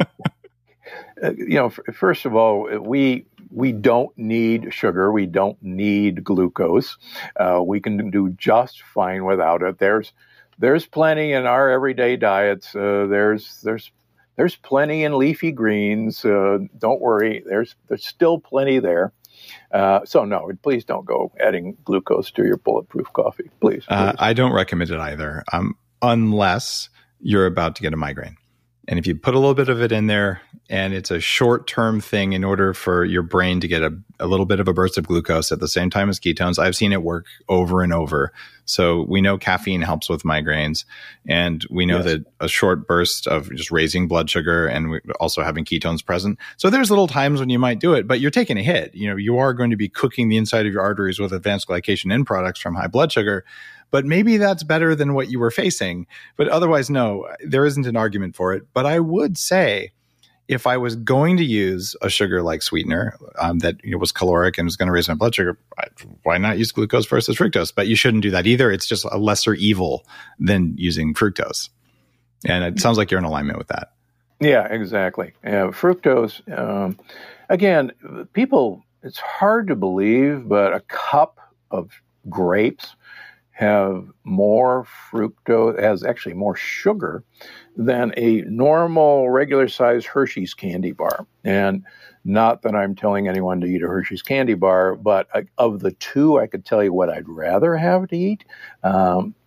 you know, f- first of all, we we don't need sugar. We don't need glucose. Uh, we can do just fine without it. There's There's plenty in our everyday diets. Uh, there's there's there's plenty in leafy greens. Uh, don't worry. There's there's still plenty there. Uh, so no, please don't go adding glucose to your Bulletproof coffee, please. please. Uh, I don't recommend it either, um, unless you're about to get a migraine. And if you put a little bit of it in there and it's a short-term thing in order for your brain to get a, a little bit of a burst of glucose at the same time as ketones, I've seen it work over and over. So we know caffeine helps with migraines, and we know Yes. that a short burst of just raising blood sugar and we- also having ketones present. So there's little times when you might do it, but you're taking a hit. You know, you are going to be cooking the inside of your arteries with advanced glycation end products from high blood sugar. But maybe that's better than what you were facing. But otherwise, no, there isn't an argument for it. But I would say if I was going to use a sugar like sweetener um, that you know, was caloric and was going to raise my blood sugar, why not use glucose versus fructose? But you shouldn't do that either. It's just a lesser evil than using fructose. And it sounds like you're in alignment with that. Yeah, exactly. Yeah, fructose, um, again, people, it's hard to believe, but a cup of grapes have more fructose, has actually more sugar than a normal regular size Hershey's candy bar. And not that I'm telling anyone to eat a Hershey's candy bar, but uh, of the two, I could tell you what I'd rather have to eat. Um,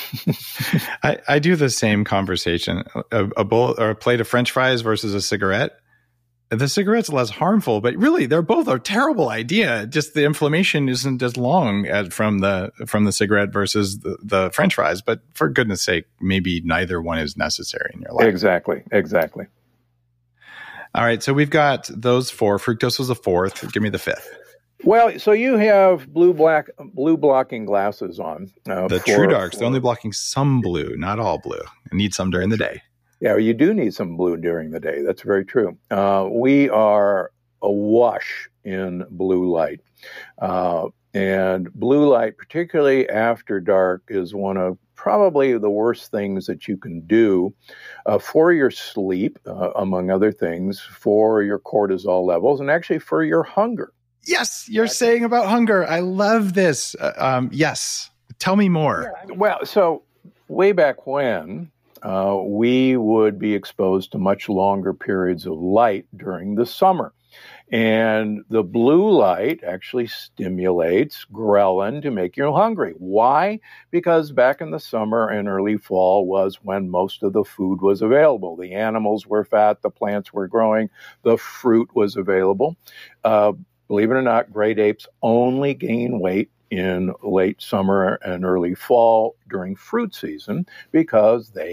I, I do the same conversation. A, a bowl or a plate of French fries versus a cigarette. The cigarette's less harmful, but really, they're both a terrible idea. Just the inflammation isn't as long as from the from the cigarette versus the, the French fries. But for goodness sake, maybe neither one is necessary in your life. exactly, exactly. All right, so we've got those four. Fructose was the fourth. Give me the fifth. Well, so you have blue black blue blocking glasses on. Uh, The for- True Darks. for- They're only blocking some blue, not all blue. I need some during the day. Yeah, you do need some blue during the day. That's very true. Uh, we are awash in blue light. Uh, and blue light, particularly after dark, is one of probably the worst things that you can do uh, for your sleep, uh, among other things, for your cortisol levels, and actually for your hunger. Yes, you're saying about hunger. I love this. Uh, um, yes. Tell me more. Well, so way back when, uh, we would be exposed to much longer periods of light during the summer. And the blue light actually stimulates ghrelin to make you hungry. Why? Because back in the summer and early fall was when most of the food was available. The animals were fat, the plants were growing, the fruit was available. Uh, believe it or not, great apes only gain weight in late summer and early fall during fruit season because they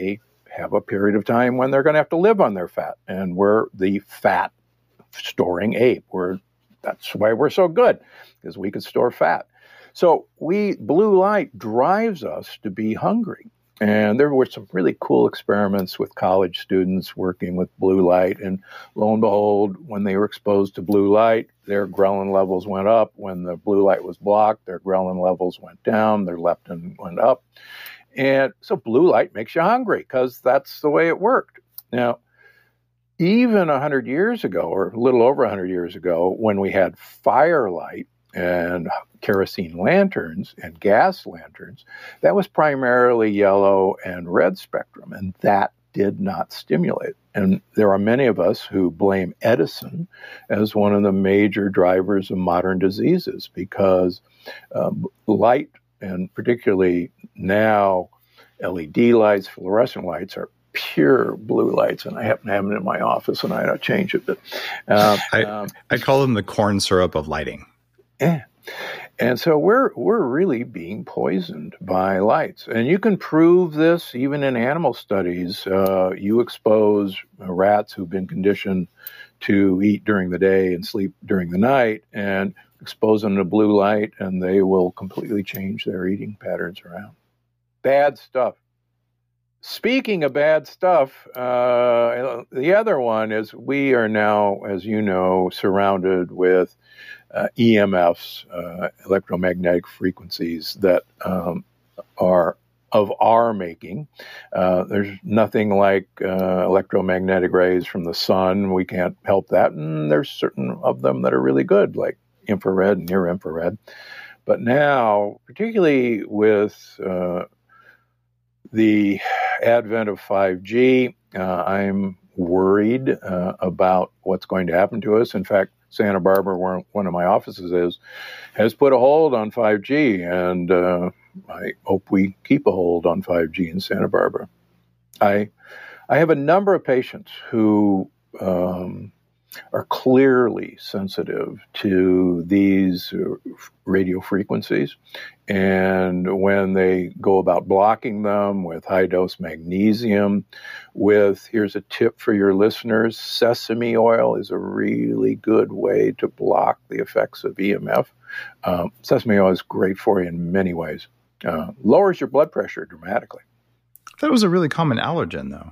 have a period of time when they're going to have to live on their fat. And we're the fat storing ape. We're, that's why we're so good, because we can store fat. So we blue light drives us to be hungry. And there were some really cool experiments with college students working with blue light. And lo and behold, when they were exposed to blue light, their ghrelin levels went up. When the blue light was blocked, their ghrelin levels went down, their leptin went up. And so blue light makes you hungry because that's the way it worked. Now, even one hundred years ago, or a little over one hundred years ago, when we had firelight and kerosene lanterns and gas lanterns, that was primarily yellow and red spectrum, and that did not stimulate. And there are many of us who blame Edison as one of the major drivers of modern diseases, because um, light, and particularly now L E D lights, fluorescent lights, are pure blue lights, and I happen to have them in my office, and I don't change it. But um, I, um, I call them the corn syrup of lighting. Yeah. And so we're we're really being poisoned by lights. And you can prove this even in animal studies. Uh, you expose rats who've been conditioned to eat during the day and sleep during the night, and expose them to blue light, and they will completely change their eating patterns around. Bad stuff. Speaking of bad stuff, uh, the other one is we are now, as you know, surrounded with uh, E M Fs, uh, electromagnetic frequencies that um, are of our making. Uh, there's nothing like uh, electromagnetic rays from the sun. We can't help that. And there's certain of them that are really good, like infrared and near infrared. But now, particularly with uh, the advent of five G, uh, I'm worried uh, about what's going to happen to us. In fact, Santa Barbara, where one of my offices is, has put a hold on five G, and uh, I hope we keep a hold on five G in Santa Barbara. I I have a number of patients who um, are clearly sensitive to these radio frequencies. And when they go about blocking them with high-dose magnesium, with, here's a tip for your listeners, sesame oil is a really good way to block the effects of E M F. Um, sesame oil is great for you in many ways. Uh, lowers your blood pressure dramatically. That was a really common allergen, though.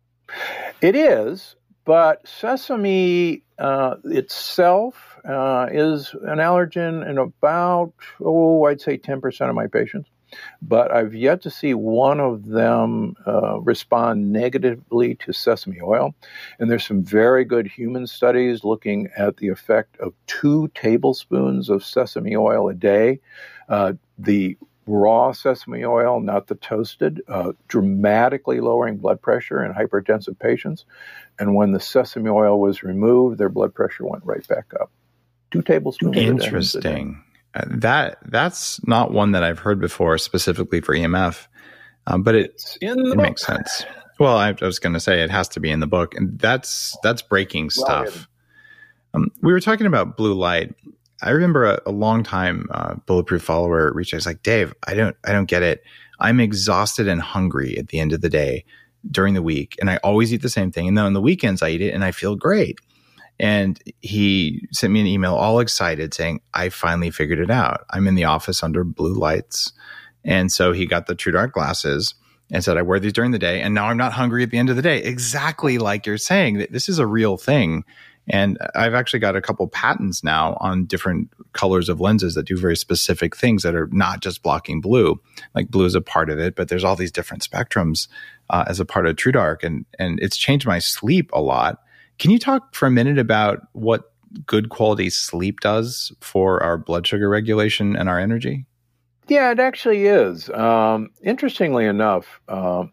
It is. But sesame uh, itself uh, is an allergen in about, oh, I'd say ten percent of my patients. But I've yet to see one of them uh, respond negatively to sesame oil. And there's some very good human studies looking at the effect of two tablespoons of sesame oil a day. Uh, the raw sesame oil, not the toasted, uh, dramatically lowering blood pressure in hypertensive patients. And when the sesame oil was removed, their blood pressure went right back up. Two tablespoons. Interesting. Uh, that that's not one that I've heard before specifically for E M F, um, but it, it makes sense. Well, I, I was going to say it has to be in the book, and that's that's breaking stuff. Well, um, we were talking about blue light. I remember a, a long time uh, Bulletproof follower reached out. He's like, Dave, I don't, I don't get it. I'm exhausted and hungry at the end of the day during the week, and I always eat the same thing. And then on the weekends, I eat it, and I feel great. And he sent me an email, all excited, saying, "I finally figured it out. I'm in the office under blue lights." And so he got the True Dark glasses and said, "I wear these during the day, and now I'm not hungry at the end of the day." Exactly like you're saying, that this is a real thing. And I've actually got a couple patents now on different colors of lenses that do very specific things that are not just blocking blue. Like blue is a part of it, but there's all these different spectrums uh, as a part of True Dark. And, and it's changed my sleep a lot. Can you talk for a minute about what good quality sleep does for our blood sugar regulation and our energy? Yeah, it actually is. Um, interestingly enough, um,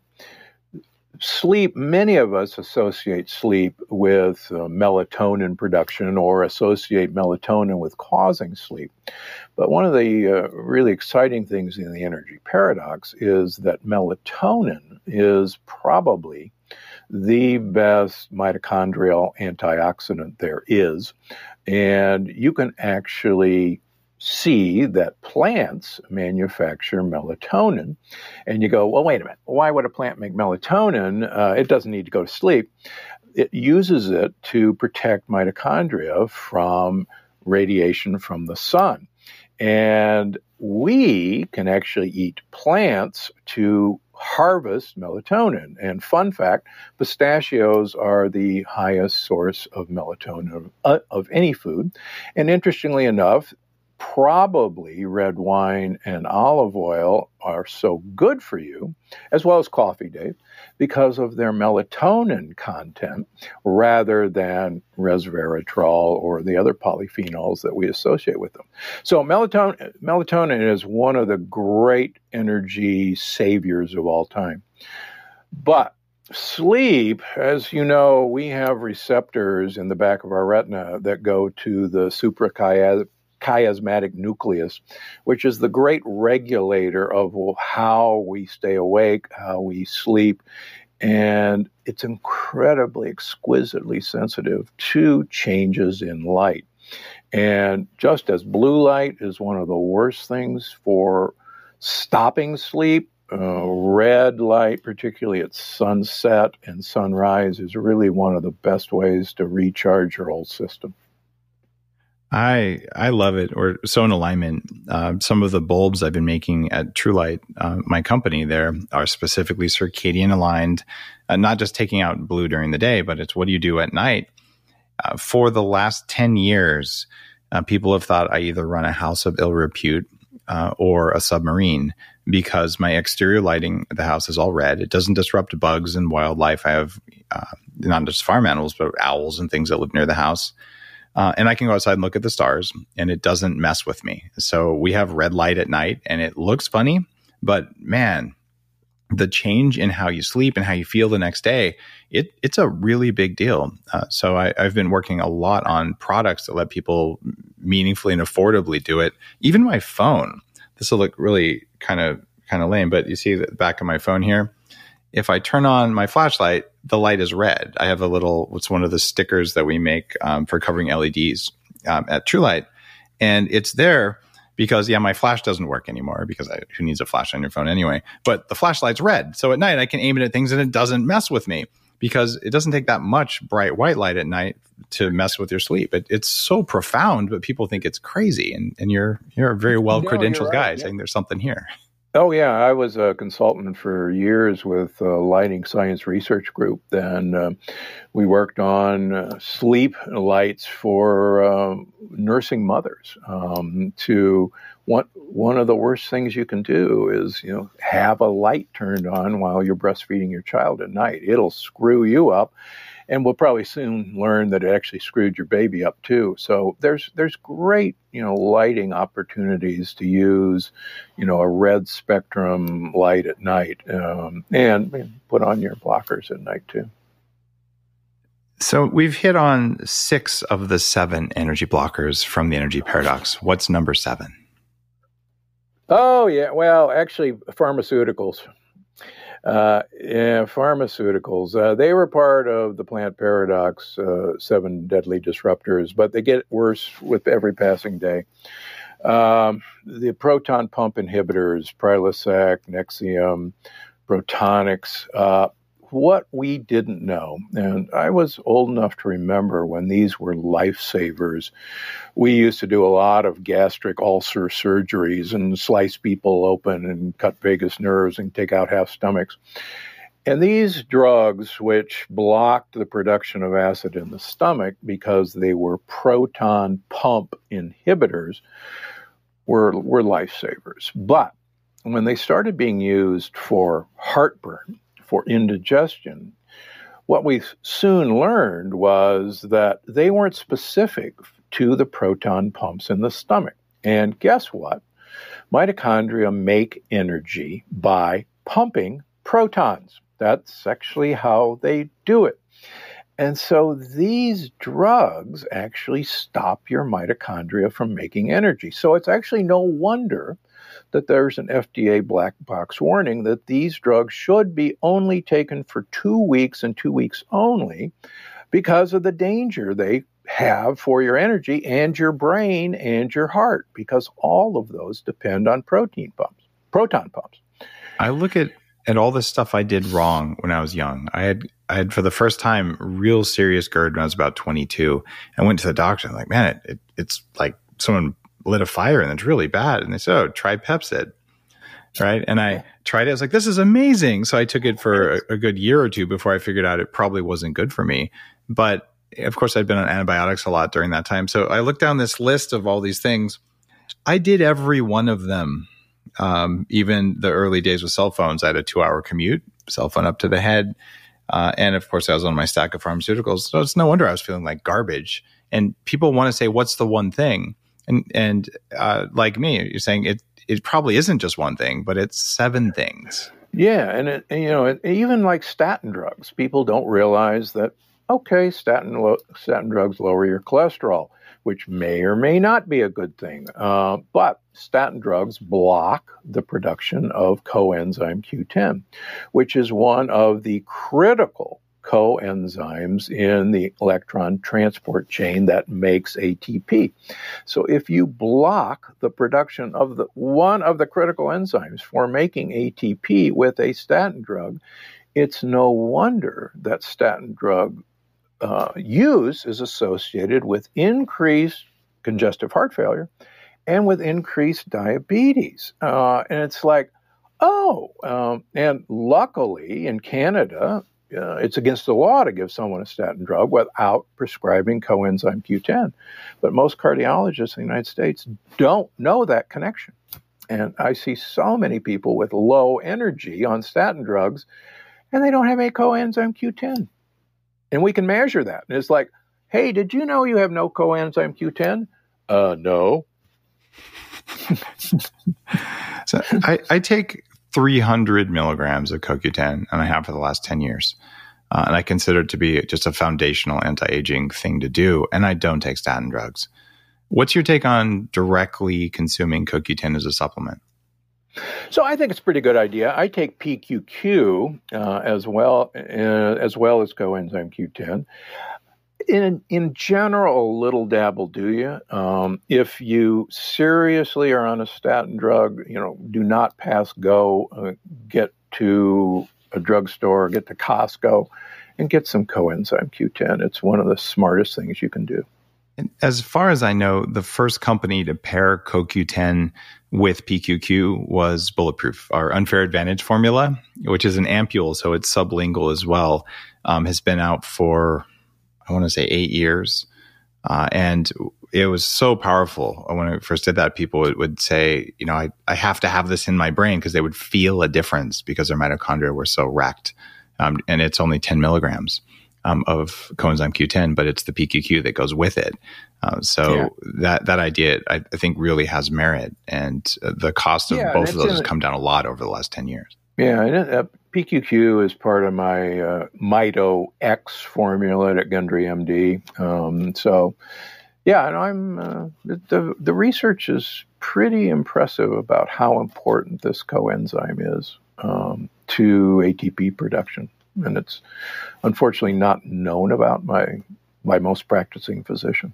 sleep, many of us associate sleep with uh, melatonin production or associate melatonin with causing sleep. But one of the uh, really exciting things in the energy paradox is that melatonin is probably the best mitochondrial antioxidant there is. And you can actually see that plants manufacture melatonin. And you go, well, wait a minute. Why would a plant make melatonin? Uh, it doesn't need to go to sleep. It uses it to protect mitochondria from radiation from the sun. And we can actually eat plants to harvest melatonin. And fun fact, pistachios are the highest source of melatonin of, of any food. And interestingly enough, probably red wine and olive oil are so good for you, as well as coffee, Dave, because of their melatonin content rather than resveratrol or the other polyphenols that we associate with them. So melatonin, melatonin is one of the great energy saviors of all time. But sleep, as you know, we have receptors in the back of our retina that go to the suprachiasmatic chiasmatic nucleus, which is the great regulator of how we stay awake, how we sleep, and it's incredibly, exquisitely sensitive to changes in light. And just as blue light is one of the worst things for stopping sleep, uh, red light, particularly at sunset and sunrise, is really one of the best ways to recharge your whole system. I I love it. We're so in alignment. Uh, some of the bulbs I've been making at TrueLight, uh, my company there, are specifically circadian aligned, uh, not just taking out blue during the day, but it's what do you do at night? Uh, for the last ten years, uh, people have thought I either run a house of ill repute uh, or a submarine because my exterior lighting at the house is all red. It doesn't disrupt bugs and wildlife. I have uh, not just farm animals, but owls and things that live near the house. Uh, and I can go outside and look at the stars, and it doesn't mess with me. So we have red light at night, and it looks funny, but man, the change in how you sleep and how you feel the next day, it it's a really big deal. Uh, so I, I've been working a lot on products that let people meaningfully and affordably do it. Even my phone. This will look really kind of kind of lame, but you see the back of my phone here. If I turn on my flashlight, the light is red. I have a little, what's one of the stickers that we make um, for covering L E Ds um, at TrueLight. And it's there because, yeah, my flash doesn't work anymore because I, who needs a flash on your phone anyway? But the flashlight's red. So at night, I can aim it at things and it doesn't mess with me because it doesn't take that much bright white light at night to mess with your sleep. It, it's so profound, but people think it's crazy. And, and you're, you're a very well-credentialed no, right. guy yeah. saying there's something here. Oh, yeah. I was a consultant for years with a Lighting Science Research Group. And uh, we worked on uh, sleep lights for uh, nursing mothers. Um, to one, one of the worst things you can do is, you know, have a light turned on while you're breastfeeding your child at night. It'll screw you up. And we'll probably soon learn that it actually screwed your baby up too. So there's there's great, you know, lighting opportunities to use, you know, a red spectrum light at night, um, and put on your blockers at night too. So we've hit on six of the seven energy blockers from the Energy Paradox. What's number seven? Oh yeah, well, actually, pharmaceuticals. Uh, yeah, pharmaceuticals. Uh, they were part of the Plant Paradox, uh, seven deadly disruptors, but they get worse with every passing day. Um, the proton pump inhibitors, Prilosec, Nexium, Protonix, uh, what we didn't know, and I was old enough to remember when these were lifesavers. We used to do a lot of gastric ulcer surgeries and slice people open and cut vagus nerves and take out half stomachs. And these drugs, which blocked the production of acid in the stomach because they were proton pump inhibitors, were, were lifesavers. But when they started being used for heartburn, for indigestion, what we soon learned was that they weren't specific to the proton pumps in the stomach. And guess what? Mitochondria make energy by pumping protons. That's actually how they do it. And so these drugs actually stop your mitochondria from making energy. So it's actually no wonder that there's an F D A black box warning that these drugs should be only taken for two weeks and two weeks only because of the danger they have for your energy and your brain and your heart, because all of those depend on protein pumps, proton pumps. I look at, at all the stuff I did wrong when I was young. I had, I had for the first time real serious GERD when I was about twenty-two. I went to the doctor and I'm like, man, it, it, it's like someone lit a fire and it's really bad. And they said, oh, try Pepcid. Right. And I tried it. I was like, this is amazing. So I took it for a, a good year or two before I figured out it probably wasn't good for me. But of course, I'd been on antibiotics a lot during that time. So I looked down this list of all these things. I did every one of them. Um, even the early days with cell phones, I had a two hour commute, cell phone up to the head. Uh, and of course, I was on my stack of pharmaceuticals. So it's no wonder I was feeling like garbage. And people want to say, what's the one thing? And, and uh, like me, you're saying it, it probably isn't just one thing, but it's seven things. Yeah. And, it, and you know, it, even like statin drugs, people don't realize that, okay, statin, lo- statin drugs lower your cholesterol, which may or may not be a good thing. Uh, but statin drugs block the production of coenzyme Q ten, which is one of the critical coenzymes in the electron transport chain that makes A T P. So if you block the production of the one of the critical enzymes for making A T P with a statin drug, it's no wonder that statin drug uh, use is associated with increased congestive heart failure and with increased diabetes. Uh, and it's like, oh, um, and luckily in Canada, Uh, it's against the law to give someone a statin drug without prescribing coenzyme Q ten. But most cardiologists in the United States don't know that connection. And I see so many people with low energy on statin drugs, and they don't have a coenzyme Q ten. And we can measure that. And it's like, hey, did you know you have no coenzyme Q ten? Uh, no. So I, I take three hundred milligrams of C O Q ten, and I have for the last ten years. Uh, and I consider it to be just a foundational anti-aging thing to do. And I don't take statin drugs. What's your take on directly consuming C O Q ten as a supplement? So I think it's a pretty good idea. I take P Q Q uh, as well uh, as well as coenzyme Q ten. In in general, a little dab will do you. Um, if you seriously are on a statin drug, you know, do not pass go. Uh, get to a drugstore, get to Costco, and get some coenzyme Q ten. It's one of the smartest things you can do. And as far as I know, the first company to pair C O Q ten with P Q Q was Bulletproof. Our Unfair Advantage formula, which is an ampule, so it's sublingual as well, um, has been out for, I want to say eight years. Uh, and it was so powerful. When I first did that, people would, would say, you know, I, I have to have this in my brain, because they would feel a difference because their mitochondria were so wrecked. Um, and it's only ten milligrams um, of coenzyme Q ten, but it's the P Q Q that goes with it. Uh, so yeah. that, that idea, I, I think, really has merit. And uh, the cost of yeah, both of those has a, come down a lot over the last ten years. Yeah, and uh, P Q Q is part of my uh, Mito X formula at Gundry M D. Um, so, yeah, and I'm uh, the the research is pretty impressive about how important this coenzyme is um, to A T P production, and it's unfortunately not known about by by most practicing physicians.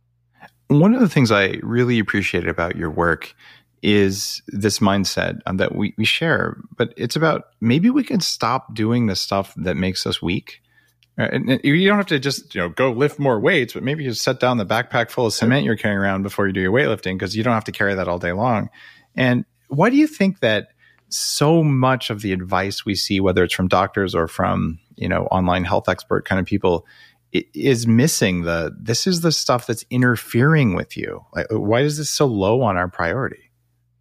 One of the things I really appreciate about your work is this mindset um, that we, we share, but it's about maybe we can stop doing the stuff that makes us weak. Right? And you don't have to just, you know, go lift more weights, but maybe you set down the backpack full of cement you're carrying around before you do your weightlifting, because you don't have to carry that all day long. And why do you think that so much of the advice we see, whether it's from doctors or from, you know, online health expert kind of people, is missing the, this is the stuff that's interfering with you? Like, why is this so low on our priority?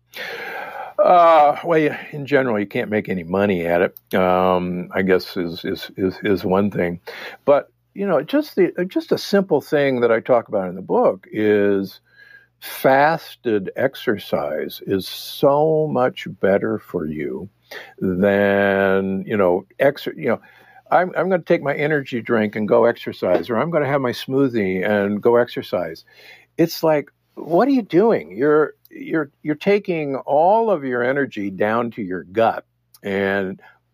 Uh, well, in general, you can't make any money at it. Um, I guess is, is is is one thing, but you know, just the just a simple thing that I talk about in the book is fasted exercise is so much better for you than you know, ex. You know, I'm I'm going to take my energy drink and go exercise, or I'm going to have my smoothie and go exercise. It's like, what are you doing? You're You're you're taking all of your energy down to your gut and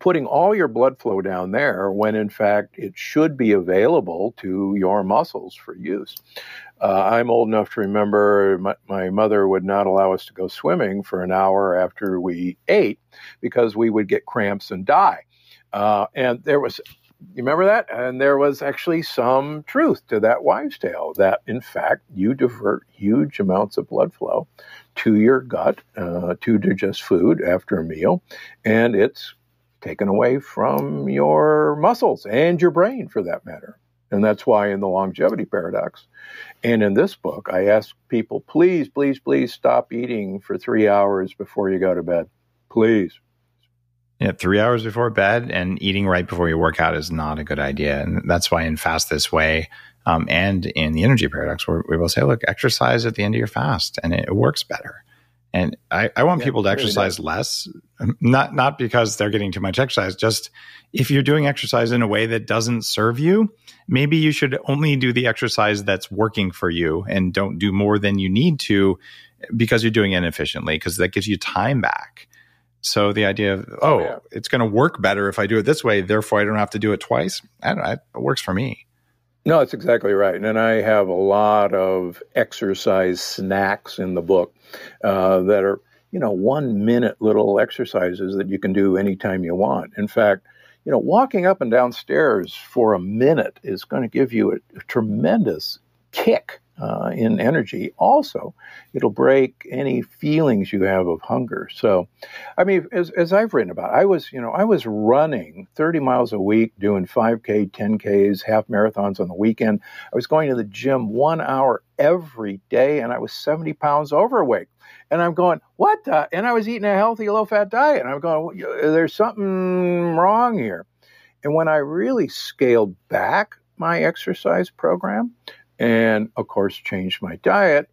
putting all your blood flow down there when in fact it should be available to your muscles for use. Uh, I'm old enough to remember my, my mother would not allow us to go swimming for an hour after we ate because we would get cramps and die. Uh, and there was, you remember that? And there was actually some truth to that wives' tale that, in fact, you divert huge amounts of blood flow to your gut uh, to digest food after a meal, and it's taken away from your muscles and your brain, for that matter. And that's why in the longevity paradox and in this book, I ask people, please, please, please stop eating for three hours before you go to bed. Please. Yeah, three hours before bed and eating right before you work out is not a good idea. And that's why in Fast This Way um, and in the energy paradox, where we will say, look, exercise at the end of your fast and it works better. And I, I want yeah, people to exercise really less, not not because they're getting too much exercise, just if you're doing exercise in a way that doesn't serve you, maybe you should only do the exercise that's working for you and don't do more than you need to because you're doing it inefficiently, because that gives you time back. So the idea of, oh, oh yeah. it's going to work better if I do it this way, therefore I don't have to do it twice, I don't know, it works for me. No, it's exactly right. And I have a lot of exercise snacks in the book uh, that are, you know, one minute little exercises that you can do anytime you want. In fact, you know, walking up and down stairs for a minute is going to give you a, a tremendous kick uh, in energy. Also, it'll break any feelings you have of hunger. So, I mean, as, as I've written about, I was, you know, I was running thirty miles a week, doing five K, ten Ks, half marathons on the weekend. I was going to the gym one hour every day, and I was seventy pounds overweight. And I'm going, what? The? And I was eating a healthy, low-fat diet. And I'm going, there's something wrong here. And when I really scaled back my exercise program, and, of course, changed my diet,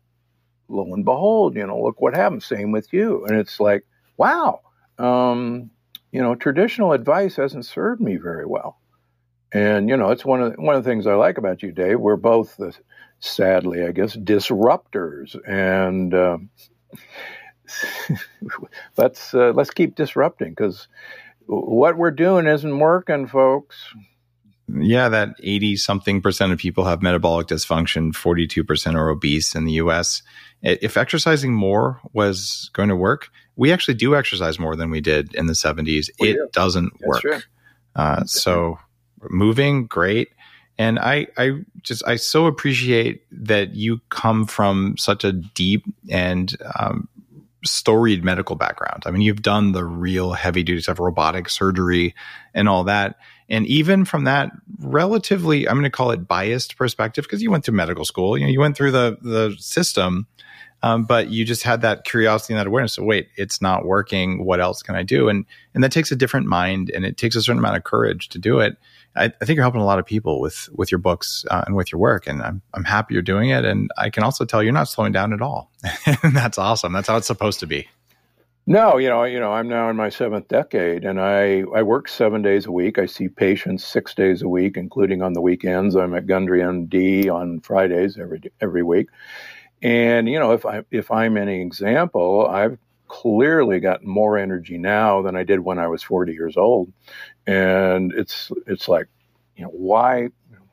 lo and behold, you know, look what happened. Same with you. And it's like, wow, um, you know, traditional advice hasn't served me very well. And, you know, it's one of the, one of the things I like about you, Dave. We're both, the, sadly, I guess, disruptors. And uh, let's uh, let's keep disrupting, because what we're doing isn't working, folks. Yeah, that eighty something percent of people have metabolic dysfunction, forty-two percent are obese in the U S. If exercising more was going to work, we actually do exercise more than we did in the seventies. We it do. doesn't That's work. True. Uh, so moving, great. And I, I just, I so appreciate that you come from such a deep and um, storied medical background. I mean, you've done the real heavy duty stuff, robotic surgery and all that. And even from that relatively, I'm going to call it biased perspective, because you went through medical school, you know, you went through the the system, um, but you just had that curiosity and that awareness of, wait, it's not working. What else can I do? And and that takes a different mind, and it takes a certain amount of courage to do it. I, I think you're helping a lot of people with with your books uh, and with your work, and I'm I'm happy you're doing it. And I can also tell you're not slowing down at all. And that's awesome. That's how it's supposed to be. No, you know, you know, I'm now in my seventh decade, and I, I work seven days a week. I see patients six days a week, including on the weekends. I'm at Gundry M D on Fridays every every week. And you know, if I if I'm any example, I've clearly got more energy now than I did when I was forty years old. And it's it's like, you know, why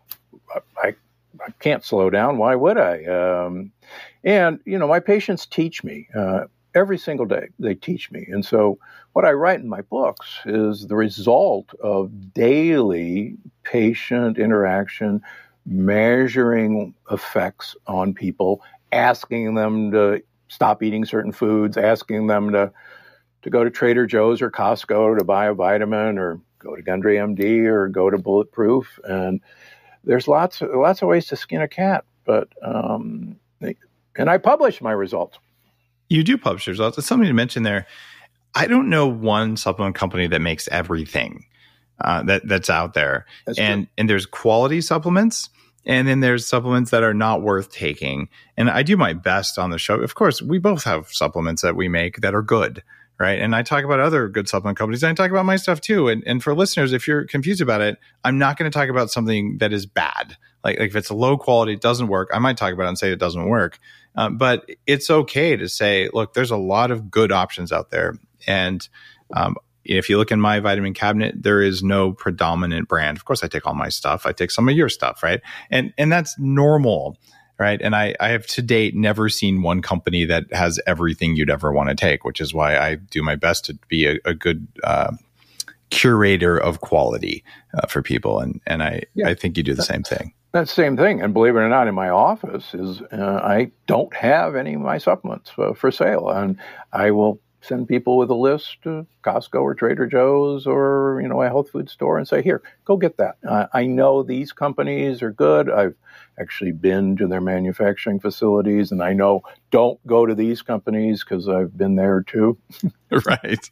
I I can't slow down. Why would I? Um, and you know, my patients teach me. Uh, Every single day, they teach me. And so what I write in my books is the result of daily patient interaction, measuring effects on people, asking them to stop eating certain foods, asking them to, to go to Trader Joe's or Costco to buy a vitamin, or go to Gundry M D or go to Bulletproof. And there's lots of, lots of ways to skin a cat. But um, and I publish my results. You do publish your results. It's something to mention there. I don't know one supplement company that makes everything uh, that that's out there. That's and true. And there's quality supplements, and then there's supplements that are not worth taking. And I do my best on the show. Of course, we both have supplements that we make that are good, right? And I talk about other good supplement companies, and I talk about my stuff too. And, and for listeners, if you're confused about it, I'm not going to talk about something that is bad. Like, like if it's a low quality, it doesn't work, I might talk about it and say it doesn't work. Um, but it's okay to say, look, there's a lot of good options out there. And um, if you look in my vitamin cabinet, there is no predominant brand. Of course, I take all my stuff. I take some of your stuff, right? And and that's normal, right? And I, I have to date never seen one company that has everything you'd ever want to take, which is why I do my best to be a, a good uh, curator of quality uh, for people. And and I, yeah. I think you do the same thing. That's the same thing. And believe it or not, in my office is uh, I don't have any of my supplements uh, for sale. And I will send people with a list to Costco or Trader Joe's or, you know, a health food store and say, here, go get that. Uh, I know these companies are good. I've actually been to their manufacturing facilities, and I know don't go to these companies because I've been there too. Right.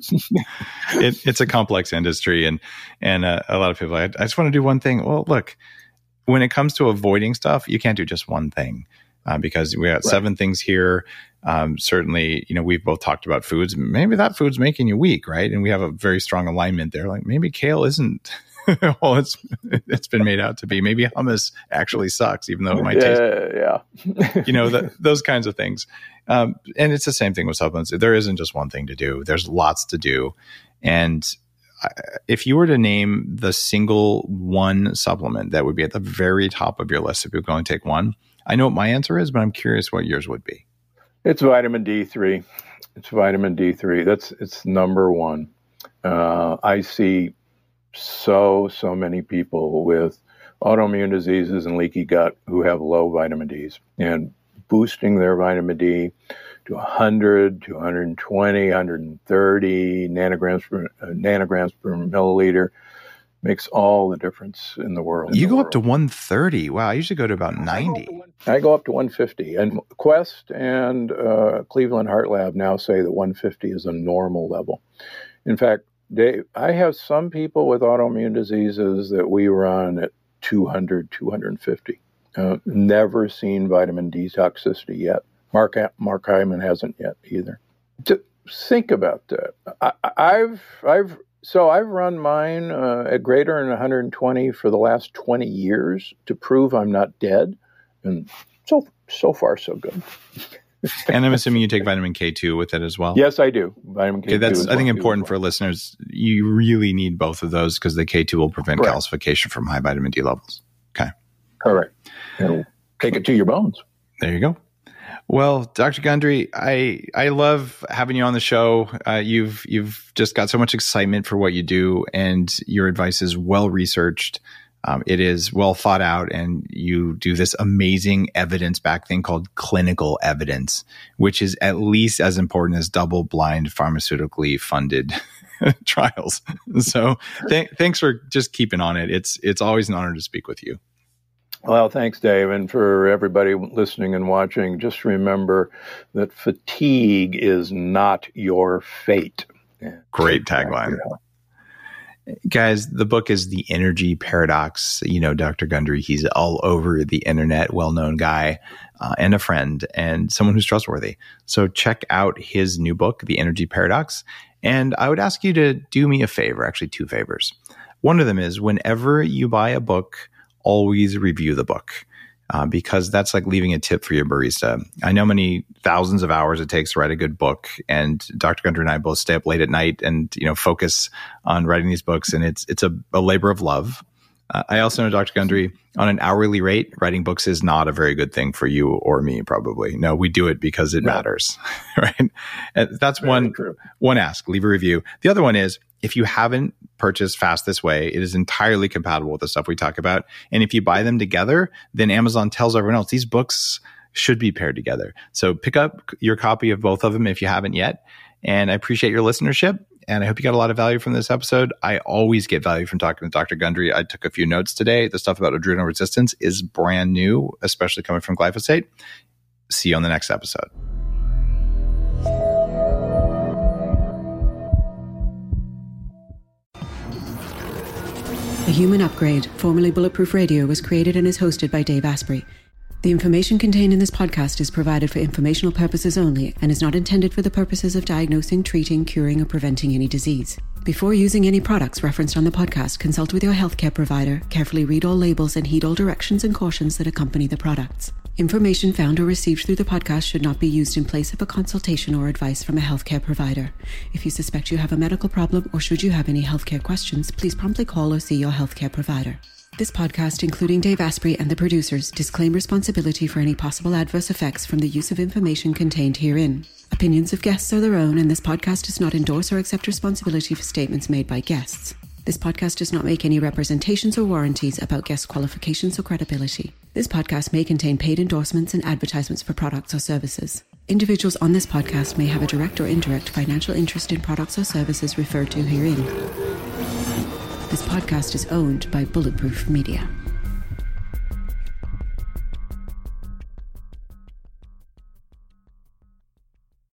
it, it's a complex industry, and and uh, a lot of people, I, I just want to do one thing. Well, look, when it comes to avoiding stuff, you can't do just one thing. Uh, because we got right. seven things here. Um, certainly, you know, we've both talked about foods. Maybe that food's making you weak, right? And we have a very strong alignment there. Like maybe kale isn't all it's it's been made out to be. Maybe hummus actually sucks, even though it might taste. Yeah, yeah. You know, the, those kinds of things. Um, and it's the same thing with supplements. There isn't just one thing to do. There's lots to do. And if you were to name the single one supplement that would be at the very top of your list, if you could only take one, I know what my answer is, but I'm curious what yours would be. It's vitamin D three. It's vitamin D three. That's it's number one. Uh, I see so, so many people with autoimmune diseases and leaky gut who have low vitamin Ds, and boosting their vitamin D to one hundred, to one hundred twenty, one hundred thirty nanograms per, uh, nanograms per milliliter makes all the difference in the world. You the go world. up to one thirty. Wow, I usually go to about ninety. I go up to one fifty. And Quest and uh, Cleveland Heart Lab now say that one fifty is a normal level. In fact, Dave, I have some people with autoimmune diseases that we run at two hundred, two fifty. Uh, never seen vitamin D toxicity yet. Mark Mark Hyman hasn't yet either. To think about that. I, I've I've So I've run mine uh, at greater than one hundred twenty for the last twenty years to prove I'm not dead. And so so far, so good. And I'm assuming you take vitamin K two with it as well? Yes, I do. Vitamin K two. Okay, that's, I think, important well. for listeners. You really need both of those because the K two will prevent Correct. calcification from high vitamin D levels. Okay. Correct. It'll take it to your bones. There you go. Well, Doctor Gundry, I I love having you on the show. Uh, you've you've just got so much excitement for what you do, and your advice is well researched. Um, it is well thought out, and you do this amazing evidence-backed thing called clinical evidence, which is at least as important as double-blind pharmaceutically funded trials. So, th- thanks for just keeping on it. It's it's always an honor to speak with you. Well, thanks, Dave. And for everybody listening and watching, just remember that fatigue is not your fate. Great tagline. Guys, the book is The Energy Paradox. You know, Doctor Gundry, he's all over the internet, well-known guy uh, and a friend and someone who's trustworthy. So check out his new book, The Energy Paradox. And I would ask you to do me a favor, actually two favors. One of them is whenever you buy a book, always review the book uh, because that's like leaving a tip for your barista. I know many thousands of hours it takes to write a good book, and Doctor Gundry and I both stay up late at night and you know focus on writing these books, and it's it's a, a labor of love. Uh, I also know, Doctor Gundry, on an hourly rate, writing books is not a very good thing for you or me, probably. No, we do it because it no. matters, right? And that's very one true. one ask. Leave a review. The other one is, if you haven't purchased Fast This Way, it is entirely compatible with the stuff we talk about. And if you buy them together, then Amazon tells everyone else these books should be paired together. So pick up your copy of both of them if you haven't yet. And I appreciate your listenership. And I hope you got a lot of value from this episode. I always get value from talking to Doctor Gundry. I took a few notes today. The stuff about adrenal resistance is brand new, especially coming from glyphosate. See you on the next episode. The Human Upgrade, formerly Bulletproof Radio, was created and is hosted by Dave Asprey. The information contained in this podcast is provided for informational purposes only and is not intended for the purposes of diagnosing, treating, curing, or preventing any disease. Before using any products referenced on the podcast, consult with your healthcare provider, carefully read all labels, and heed all directions and cautions that accompany the products. Information found or received through the podcast should not be used in place of a consultation or advice from a healthcare provider. If you suspect you have a medical problem or should you have any healthcare questions, please promptly call or see your healthcare provider. This podcast, including Dave Asprey and the producers, disclaim responsibility for any possible adverse effects from the use of information contained herein. Opinions of guests are their own, and this podcast does not endorse or accept responsibility for statements made by guests. This podcast does not make any representations or warranties about guest qualifications or credibility. This podcast may contain paid endorsements and advertisements for products or services. Individuals on this podcast may have a direct or indirect financial interest in products or services referred to herein. This podcast is owned by Bulletproof Media.